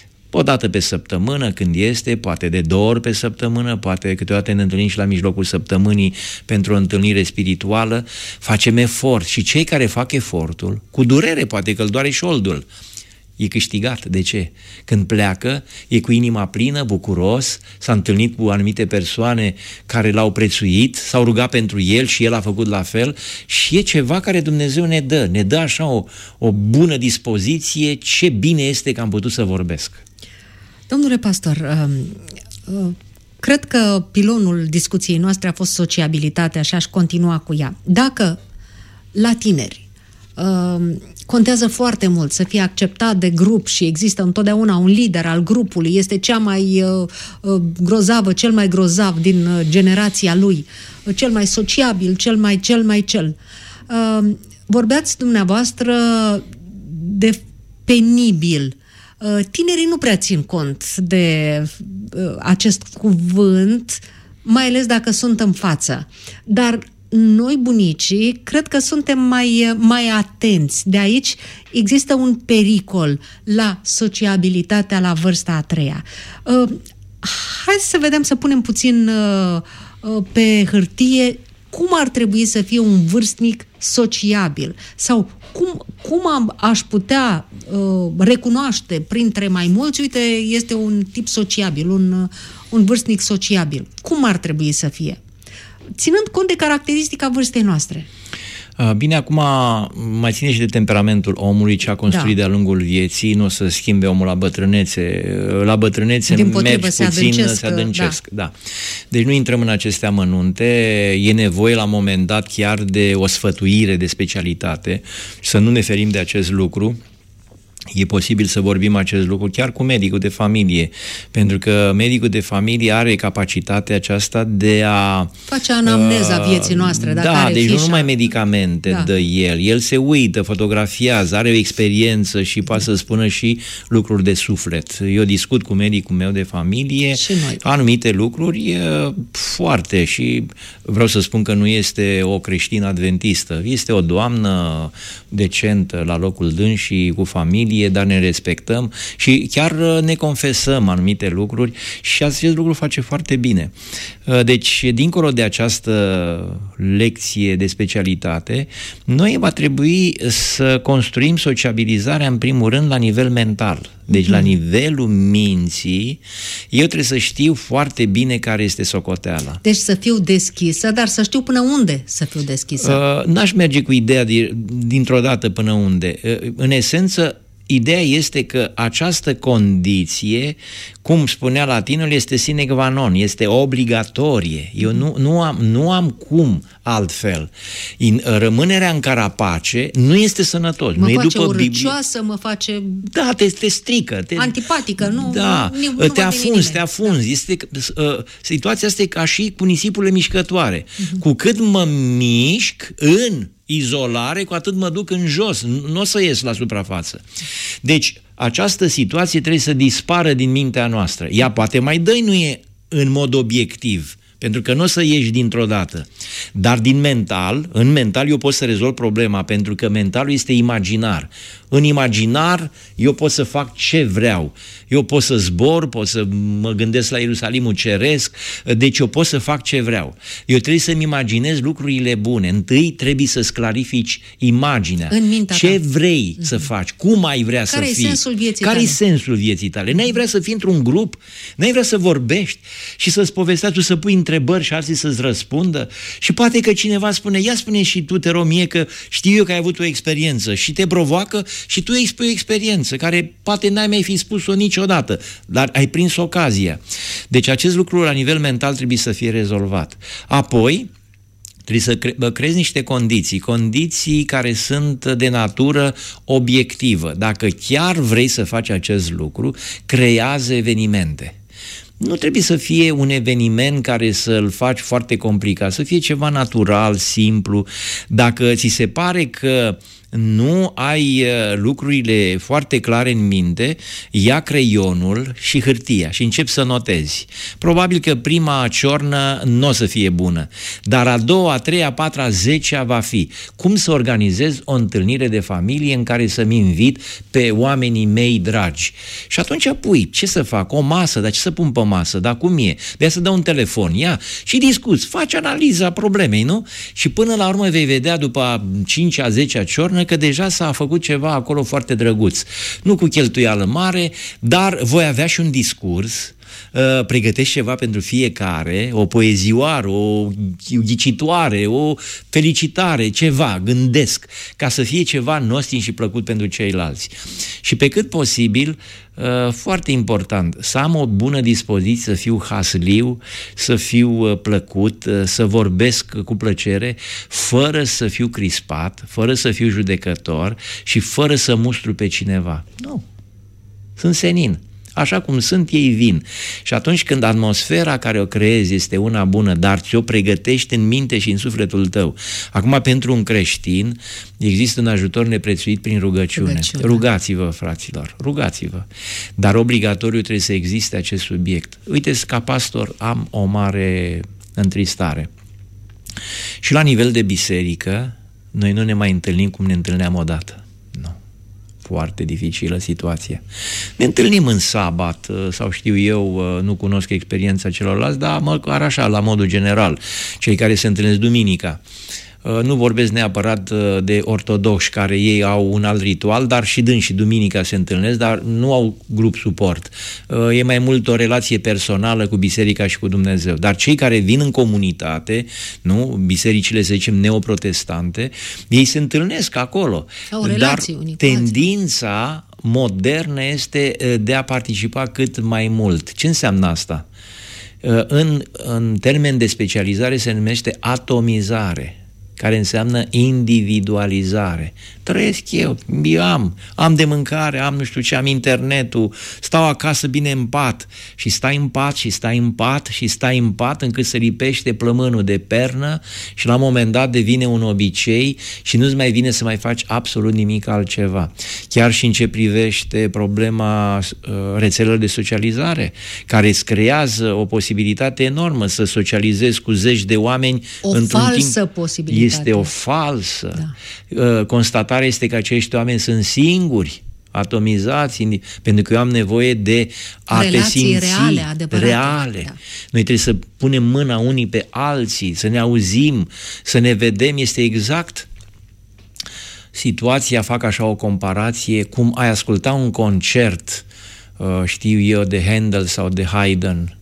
o dată pe săptămână, când este, poate de două ori pe săptămână, poate câteodată ne întâlnim și la mijlocul săptămânii pentru o întâlnire spirituală, facem efort. Și cei care fac efortul, cu durere, poate că îl doare șoldul, e câștigat. De ce? Când pleacă, e cu inima plină, bucuros, s-a întâlnit cu anumite persoane care l-au prețuit, s-au rugat pentru el și el a făcut la fel și e ceva care Dumnezeu ne dă. Ne dă așa o, o bună dispoziție, ce bine este că am putut să vorbesc. Domnule pastor, uh, uh, cred că pilonul discuției noastre a fost sociabilitatea și aș continua cu ea. Dacă la tineri uh, contează foarte mult să fie acceptat de grup și există întotdeauna un lider al grupului, este cea mai uh, uh, grozavă, cel mai grozav din uh, generația lui, uh, cel mai sociabil, cel mai, cel mai, cel. Uh, vorbeați dumneavoastră de penibil. Uh, tinerii nu prea țin cont de uh, acest cuvânt, mai ales dacă sunt în față. Dar noi, bunicii, cred că suntem mai, mai atenți. De aici există un pericol la sociabilitatea la vârsta a treia. Uh, hai să vedem, să punem puțin uh, uh, pe hârtie cum ar trebui să fie un vârstnic sociabil sau cum, cum am, aș putea uh, recunoaște printre mai mulți, uite, este un tip sociabil, un, un vârstnic sociabil. Cum ar trebui să fie? Ținând cont de caracteristica vârstei noastre. Bine, acum mai ține și de temperamentul omului, ce a construit da. de-a lungul vieții, nu o să schimbe omul la bătrânețe. La bătrânețe mergi se puțin, adâncesc, se adâncesc. Da. Da. Deci nu intrăm în aceste amănunte, e nevoie la un moment dat chiar de o sfătuire de specialitate, să nu ne ferim de acest lucru. e posibil să vorbim acest lucru chiar cu medicul de familie, pentru că medicul de familie are capacitatea aceasta de a... face anamneza uh, vieții noastre. Dacă da, are deci fișa. nu numai medicamente da. dă el. El se uită, fotografiază, are o experiență și poate să spună și lucruri de suflet. Eu discut cu medicul meu de familie și noi. Anumite lucruri foarte, și vreau să spun că nu este o creștină adventistă. Este o doamnă decentă la locul dânsii, cu familie, dar ne respectăm și chiar ne confesăm anumite lucruri și acest lucru face foarte bine. Deci, dincolo de această lecție de specialitate, noi va trebui să construim sociabilizarea în primul rând la nivel mental. Deci, la nivelul minții, eu trebuie să știu foarte bine care este socoteala. Deci să fiu deschisă, dar să știu până unde să fiu deschisă. Uh, n-aș merge cu ideea dintr-o dată până unde. Uh, în esență, ideea este că această condiție, cum spunea latinul, este sine qua non, este obligatorie. Eu nu, nu, am, nu am cum altfel. In, rămânerea în carapace nu este sănătos. Mă nu face e după urâcioasă, Biblie. Mă face... Da, te, te strică. Te... antipatică, nu? Da, nu, nu te afunzi, te afunzi. Da. Este, uh, situația asta e ca și cu nisipurile mișcătoare. Uh-huh. Cu cât mă mișc în izolare, cu atât mă duc în jos, nu o să ies la suprafață. Deci, această situație trebuie să dispară din mintea noastră. Ea poate mai dăinuie în mod obiectiv, pentru că nu o să ieși dintr-o dată. Dar din mental, în mental eu pot să rezolv problema, pentru că mentalul este imaginar. În imaginar eu pot să fac ce vreau. Eu pot să zbor, pot să mă gândesc la Ierusalimul ceresc, deci eu pot să fac ce vreau. Eu trebuie să-mi imaginez lucrurile bune. Întâi trebuie să-ți clarifici imaginea. În mintea ce ta. vrei mm-hmm. să faci, cum ai vrea Care să fii. Care e sensul vieții Care tale? e sensul vieții tale? N-ai vrea să fii într-un grup? N-ai vrea să vorbești și să-ți povestești, tu să pui întrebări și alții să-ți răspundă? Și poate că cineva spune, ia spune și tu, te rog mie, că știu eu că ai avut o experiență și te provoacă și tu expui o experiență care poate n-ai mai fi spus-o niciodată, dar ai prins ocazia. Deci acest lucru la nivel mental trebuie să fie rezolvat. Apoi, trebuie să cre- creezi niște condiții, condiții care sunt de natură obiectivă. Dacă chiar vrei să faci acest lucru, creează evenimente. Nu trebuie să fie un eveniment care să-l faci foarte complicat, să fie ceva natural, simplu. Dacă ți se pare că nu ai lucrurile foarte clare în minte, ia creionul și hârtia și începi să notezi. Probabil că prima ciornă nu o să fie bună, dar a doua, a treia, a patra, a zecea va fi. Cum să organizez o întâlnire de familie în care să-mi invit pe oamenii mei dragi? Și atunci pui, ce să fac? O masă, dar ce să pun pe masă? Dar cum e? De să dau un telefon, ia și discuți, faci analiza problemei, nu? Și până la urmă vei vedea după a cincea, a zecea ciornă că deja s-a făcut ceva acolo foarte drăguț. Nu cu cheltuială mare, dar voi avea și un discurs, uh, pregătești ceva pentru fiecare, o poezioară, o ghicitoare, o felicitare, ceva, gândesc, ca să fie ceva nostim și plăcut pentru ceilalți. Și pe cât posibil, Uh, foarte important, să am o bună dispoziție, să fiu hasliu, să fiu uh, plăcut, uh, să vorbesc cu plăcere, fără să fiu crispat, fără să fiu judecător și fără să mustru pe cineva. Nu. Sunt senin. Așa cum sunt, ei vin. Și atunci când atmosfera care o creezi este una bună, dar ți-o pregătești în minte și în sufletul tău. Acum, pentru un creștin, există un ajutor neprețuit prin rugăciune. rugăciune. Rugați-vă, fraților, rugați-vă. Dar obligatoriu trebuie să existe acest subiect. Uite, ca pastor am o mare întristare. Și la nivel de biserică, noi nu ne mai întâlnim cum ne întâlneam odată. Foarte dificilă situație. Ne întâlnim în sabat sau știu eu, nu cunosc experiența celorlalți, dar măcar așa, la modul general, cei care se întâlnesc duminica. Nu vorbesc neapărat de ortodoxi care ei au un alt ritual, dar și dânsii duminica se întâlnesc, dar nu au grup suport. E mai mult o relație personală cu biserica și cu Dumnezeu. Dar cei care vin în comunitate, nu, bisericile, să zicem, neoprotestante, ei se întâlnesc acolo. Au relații, dar unii, tendința modernă este de a participa cât mai mult. Ce înseamnă asta? În, în termen de specializare se numește atomizare. care înseamnă individualizare. Trăiesc eu, eu am, am de mâncare, am nu știu ce, am internetul, stau acasă bine în pat și stai în pat și stai în pat și stai în pat încât se lipește plămânul de pernă și la un moment dat devine un obicei și nu-ți mai vine să mai faci absolut nimic altceva. Chiar și în ce privește problema uh, rețelelor de socializare, care îți creează o posibilitate enormă să socializezi cu zeci de oameni o într-un falsă timp. Posibilitate. Este o falsă. Da. Uh, constatarea este că acești oameni sunt singuri, atomizați, pentru că eu am nevoie de a relații te simți reale, adevărate. reale. Da. Noi trebuie să punem mâna unii pe alții, să ne auzim, să ne vedem. Este exact situația, fac așa o comparație, cum ai asculta un concert, știu eu, de Handel sau de Haydn,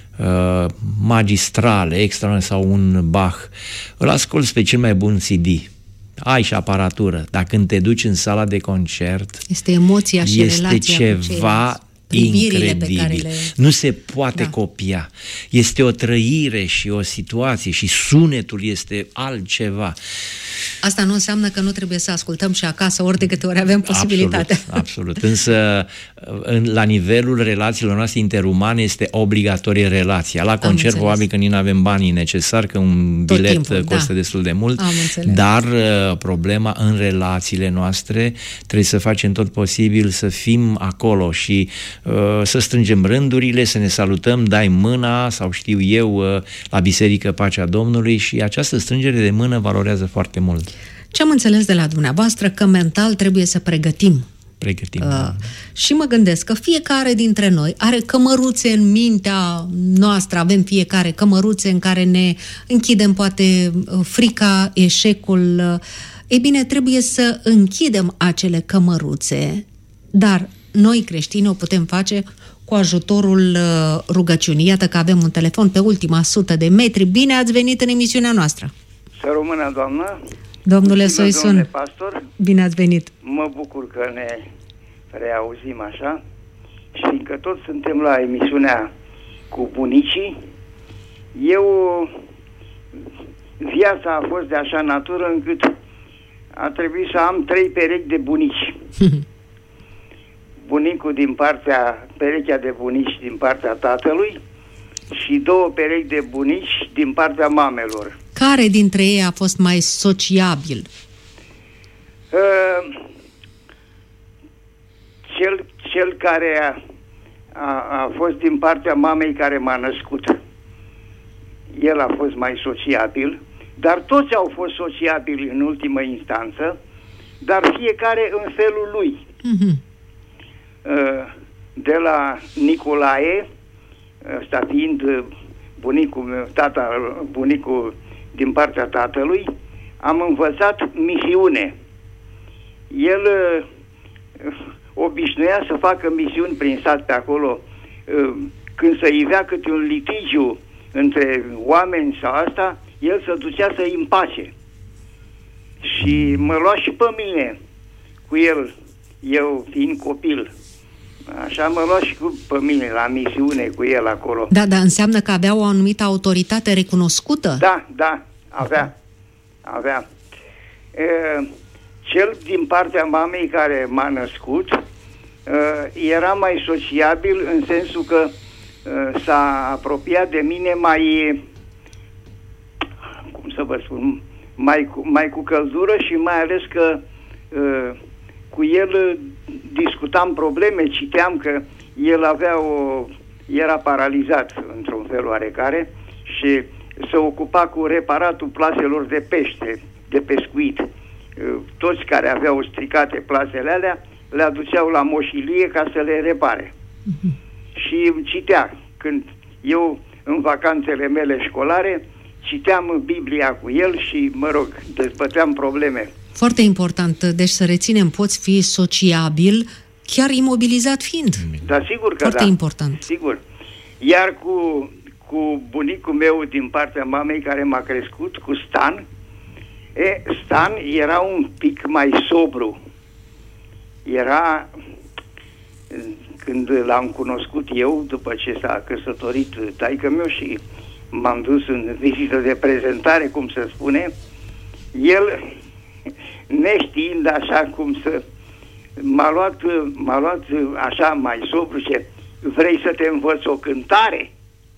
magistrale, extra, sau un Bach. Îl asculți pe cel mai bun C D. Ai și aparatură, dar când te duci în sala de concert, este emoția și este relația ceva incredibil. Le... Nu se poate da. copia. Este o trăire și o situație și sunetul este altceva. Asta nu înseamnă că nu trebuie să ascultăm și acasă ori de câte ori avem posibilitatea. Absolut, absolut. Însă, la nivelul relațiilor noastre interumane este obligatorie relația. La concert, probabil că nu avem banii necesari, că un tot bilet timpul, costă da. destul de mult, dar uh, problema în relațiile noastre trebuie să facem tot posibil să fim acolo și uh, să strângem rândurile, să ne salutăm, dai mâna sau știu eu, uh, la biserică pacea Domnului, și această strângere de mână valorează foarte mult. Ce am înțeles de la dumneavoastră, că mental trebuie să pregătim. Pregătim. Uh, și mă gândesc că fiecare dintre noi are cămăruțe în mintea noastră, avem fiecare cămăruțe în care ne închidem poate frica, eșecul. Ei bine, trebuie să închidem acele cămăruțe, dar noi creștini o putem face cu ajutorul rugăciunii. Iată că avem un telefon pe ultima sută de metri. Bine ați venit în emisiunea noastră! Să rămână, doamnă! Domnule Soisun, pastor, bine ați venit! Mă bucur că ne reauzim așa și că toți suntem la emisiunea cu bunicii. Eu, viața a fost de așa natură încât a trebuit să am trei perechi de bunici. Bunicul din partea, perechea de bunici din partea tatălui și două perechi de bunici din partea mamelor. Care dintre ei a fost mai sociabil? Uh, cel, cel care a, a, a fost din partea mamei care m-a născut. El a fost mai sociabil, dar toți au fost sociabili în ultimă instanță, dar fiecare în felul lui. Uh-huh. Uh, de la Nicolae, ăsta fiind bunicul meu, tata, bunicul din partea tatălui, am învățat misiune. El uh, obișnuia să facă misiuni prin sat pe acolo, uh, când se ivea câte un litigiu între oameni sau asta, el se ducea să-i împace. Și mă lua și pe mine cu el, eu fiind copil. Așa mă lua și cu, pe mine la misiune cu el acolo. Da, dar înseamnă că avea o anumită autoritate recunoscută? Da, da, avea. Avea. E, cel din partea mamei care m-a născut e, era mai sociabil în sensul că e, s-a apropiat de mine mai, cum să vă spun, mai cu, mai cu căldură și mai ales că e, cu el discutam probleme, citeam că el avea o... era paralizat într-un fel oarecare și se ocupa cu reparatul plaselor de pește, de pescuit. Toți care aveau stricate plasele alea le aduceau la moșilie ca să le repare. Uh-huh. Și citea. Când eu, în vacanțele mele școlare, citeam Biblia cu el și, mă rog, dezbăteam probleme. Foarte important, deci să reținem, poți fi sociabil, chiar imobilizat fiind. Da, sigur că Foarte da. important. Sigur. Iar cu, cu bunicul meu din partea mamei care m-a crescut, cu Stan, e, Stan era un pic mai sobru. Era, când l-am cunoscut eu, după ce s-a căsătorit taică-meu și m-am dus în vizită de prezentare, cum se spune, El, neștiind așa cum să... M-a luat, m-a luat așa mai sobru, ce vrei să te învăț o cântare?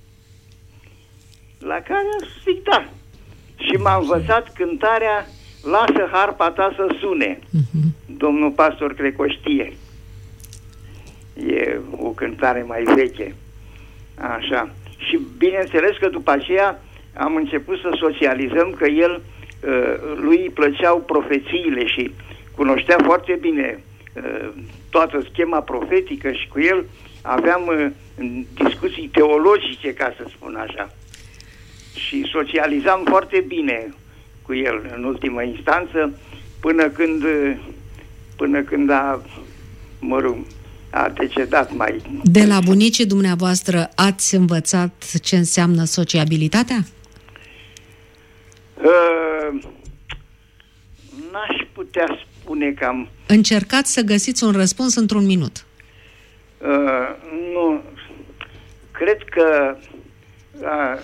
La care zic da. Și m-a învățat cântarea Lasă harpa ta să sune. Uh-huh. Domnul pastor cred că o știe. E o cântare mai veche. Așa. Și bineînțeles că după aceea am început să socializăm, că el, lui îi plăceau profețiile și cunoștea foarte bine toată schema profetică și cu el aveam discuții teologice, ca să spun așa. Și socializam foarte bine cu el în ultimă instanță, până când până când a, mă rog, a decedat mai... De la bunicii dumneavoastră ați învățat ce înseamnă sociabilitatea? Uh, n-aș putea spune că am... Încercați să găsiți un răspuns într-un minut. Uh, nu. Cred că uh,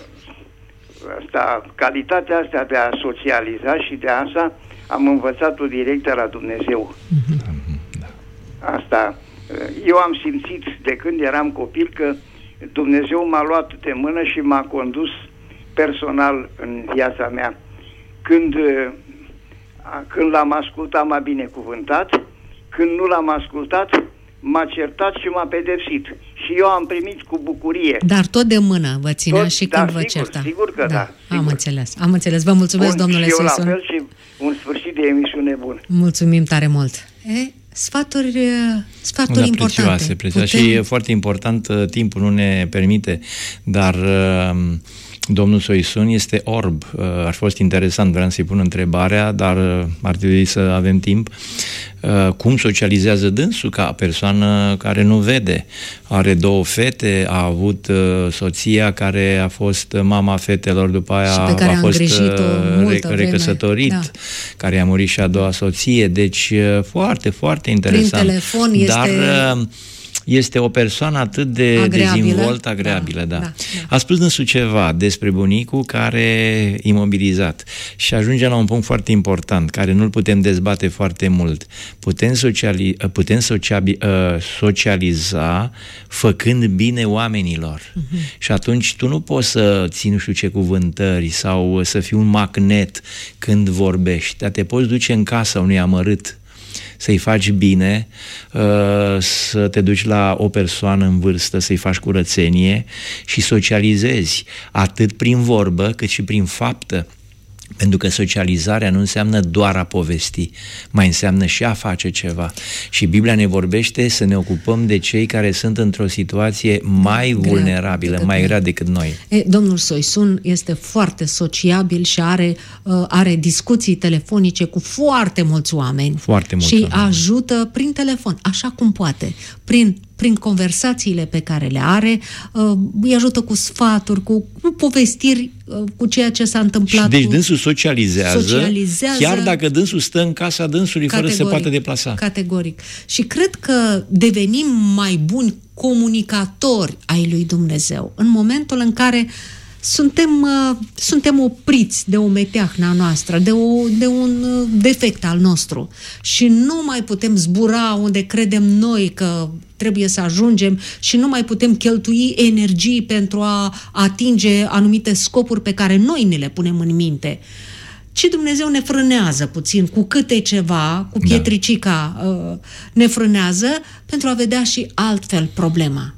asta, calitatea asta de a socializa și de asta am învățat-o direct de la Dumnezeu. Uh-huh. Asta. Eu am simțit de când eram copil că Dumnezeu m-a luat de mână și m-a condus personal în viața mea. Când, când l-am ascultat, m-a binecuvântat, când nu l-am ascultat, m-a certat și m-a pedepsit. Și eu am primit cu bucurie. Dar tot de mână vă ținea tot, și când da, vă sigur, certa. Sigur că da. da sigur. Am înțeles, am înțeles. Vă mulțumesc, Bun, domnule Soisun. Și eu la fel și un sfârșit de emisiune bună. Mulțumim tare mult. E, sfaturi, sfaturi da, importante. Prețioase, prețioase. Putem... Și e foarte important, timpul nu ne permite, dar... Uh, Domnul Soisun este orb. Ar fost interesant, vreau să-i pun întrebarea, dar ar trebui să avem timp. Cum socializează dânsul ca persoană care nu vede? Are două fete, a avut soția care a fost mama fetelor, după aia a fost recăsătorit, da. Care a murit și a doua soție. Deci foarte, foarte interesant. Prin telefon este... Dar... este o persoană atât de agreabilă, dezvoltă, agreabilă, da. da. da, da. A spus dânsul ceva despre bunicul care e imobilizat și ajungem la un punct foarte important, care nu-l putem dezbate foarte mult. Putem, sociali, putem sociabi, socializa făcând bine oamenilor. Uh-huh. Și atunci tu nu poți să ții nu știu ce cuvântări sau să fii un magnet când vorbești, dar te poți duce în casa unui amărât, să-i faci bine, să te duci la o persoană în vârstă, să-i faci curățenie și socializezi, atât prin vorbă, cât și prin faptă. Pentru că socializarea nu înseamnă doar a povesti, mai înseamnă și a face ceva. Și Biblia ne vorbește să ne ocupăm de cei care sunt într-o situație mai grea, vulnerabilă, mai grea decât noi. E, domnul Soisun este foarte sociabil și are, uh, are discuții telefonice cu foarte mulți oameni. Foarte mulți și oameni. Ajută prin telefon, așa cum poate, prin prin conversațiile pe care le are, uh, îi ajută cu sfaturi, cu, cu povestiri, uh, cu ceea ce s-a întâmplat. Și deci cu... dânsul socializează, socializează, chiar dacă dânsul stă în casa dânsului categoric, fără să se poată deplasa. Categoric. Și cred că devenim mai buni comunicatori ai lui Dumnezeu în momentul în care suntem, uh, suntem opriți de o meteahna noastră, de, o, de un uh, defect al nostru și nu mai putem zbura unde credem noi că trebuie să ajungem și nu mai putem cheltui energii pentru a atinge anumite scopuri pe care noi ne le punem în minte. Ci Dumnezeu ne frânează puțin cu câte ceva, cu pietricica uh, ne frânează pentru a vedea și altfel problema.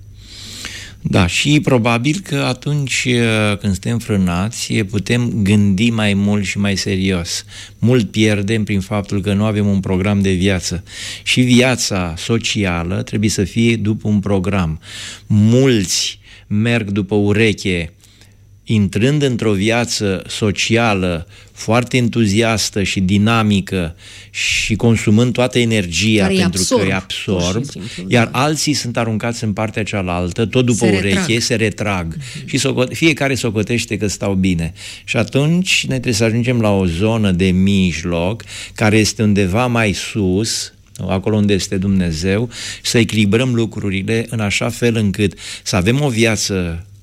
Da, și probabil că atunci când suntem frânați putem gândi mai mult și mai serios. Mult pierdem prin faptul că nu avem un program de viață. Și viața socială trebuie să fie după un program. Mulți merg după ureche, intrând într-o viață socială foarte entuziastă și dinamică și consumând toată energia care pentru absorb, că îi absorb, simplu, iar da. Alții sunt aruncați în partea cealaltă, tot după se ureche, retrag. se retrag uh-huh. și socot, fiecare socotește că stau bine. Și atunci ne trebuie să ajungem la o zonă de mijloc care este undeva mai sus, acolo unde este Dumnezeu, să echilibrăm lucrurile în așa fel încât să avem o viață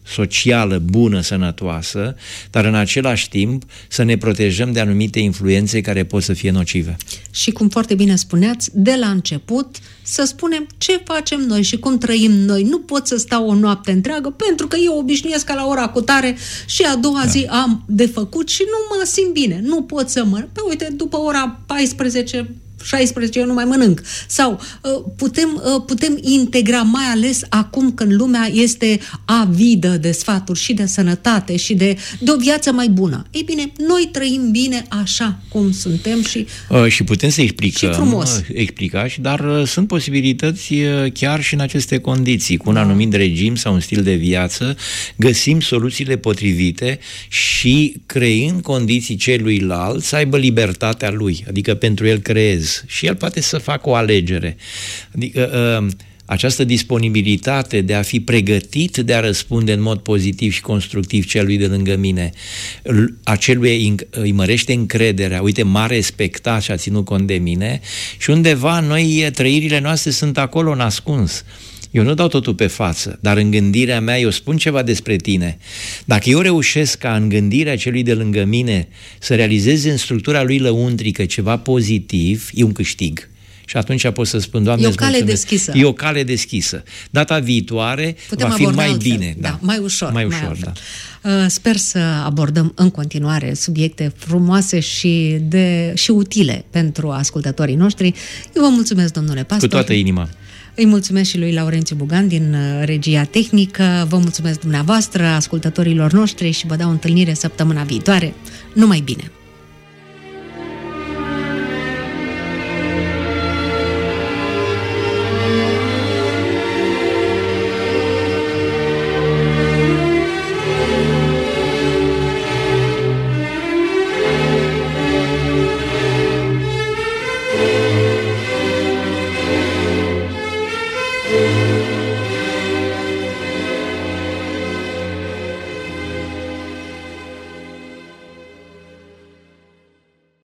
socială bună, sănătoasă, dar în același timp să ne protejăm de anumite influențe care pot să fie nocive. Și cum foarte bine spuneați, de la început să spunem ce facem noi și cum trăim noi. Nu pot să stau o noapte întreagă pentru că eu obișnuiesc ca la ora cutare și a doua da. zi am de făcut și nu mă simt bine. Nu pot să mănânc. Păi uite, după ora paisprezece șaisprezece eu nu mai mănânc. Sau putem, putem integra, mai ales acum când lumea este avidă de sfaturi și de sănătate și de, de o viață mai bună. Ei bine, noi trăim bine așa cum suntem și uh, și putem să explicăm, și frumos. explicați, dar uh, sunt posibilități uh, chiar și în aceste condiții. Cu un da. anumit regim sau un stil de viață găsim soluțiile potrivite și creând condiții celuilalt să aibă libertatea lui, adică pentru el creez. Și el poate să facă o alegere. Adică uh, această disponibilitate de a fi pregătit de a răspunde în mod pozitiv și constructiv celui de lângă mine, acelui îi mărește încrederea, uite, m-a respectat și a ținut cont de mine și undeva noi, trăirile noastre sunt acolo nascuns. Eu nu dau totul pe față, dar în gândirea mea eu spun ceva despre tine. Dacă eu reușesc ca în gândirea celui de lângă mine să realizeze în structura lui lăuntrică ceva pozitiv, e un câștig. Și atunci pot să spun, Doamne, e o cale deschisă. E o cale deschisă. Data viitoare putem va fi mai altfel. bine. Da, da, mai ușor. Mai ușor, mai da. Sper să abordăm în continuare subiecte frumoase și, de, și utile pentru ascultătorii noștri. Eu vă mulțumesc, domnule pastor. Cu toată inima. Îi mulțumesc și lui Laurențiu Bugan din regia tehnică. Vă mulțumesc dumneavoastră, ascultătorilor noștri, și vă dau întâlnire săptămâna viitoare. Numai bine!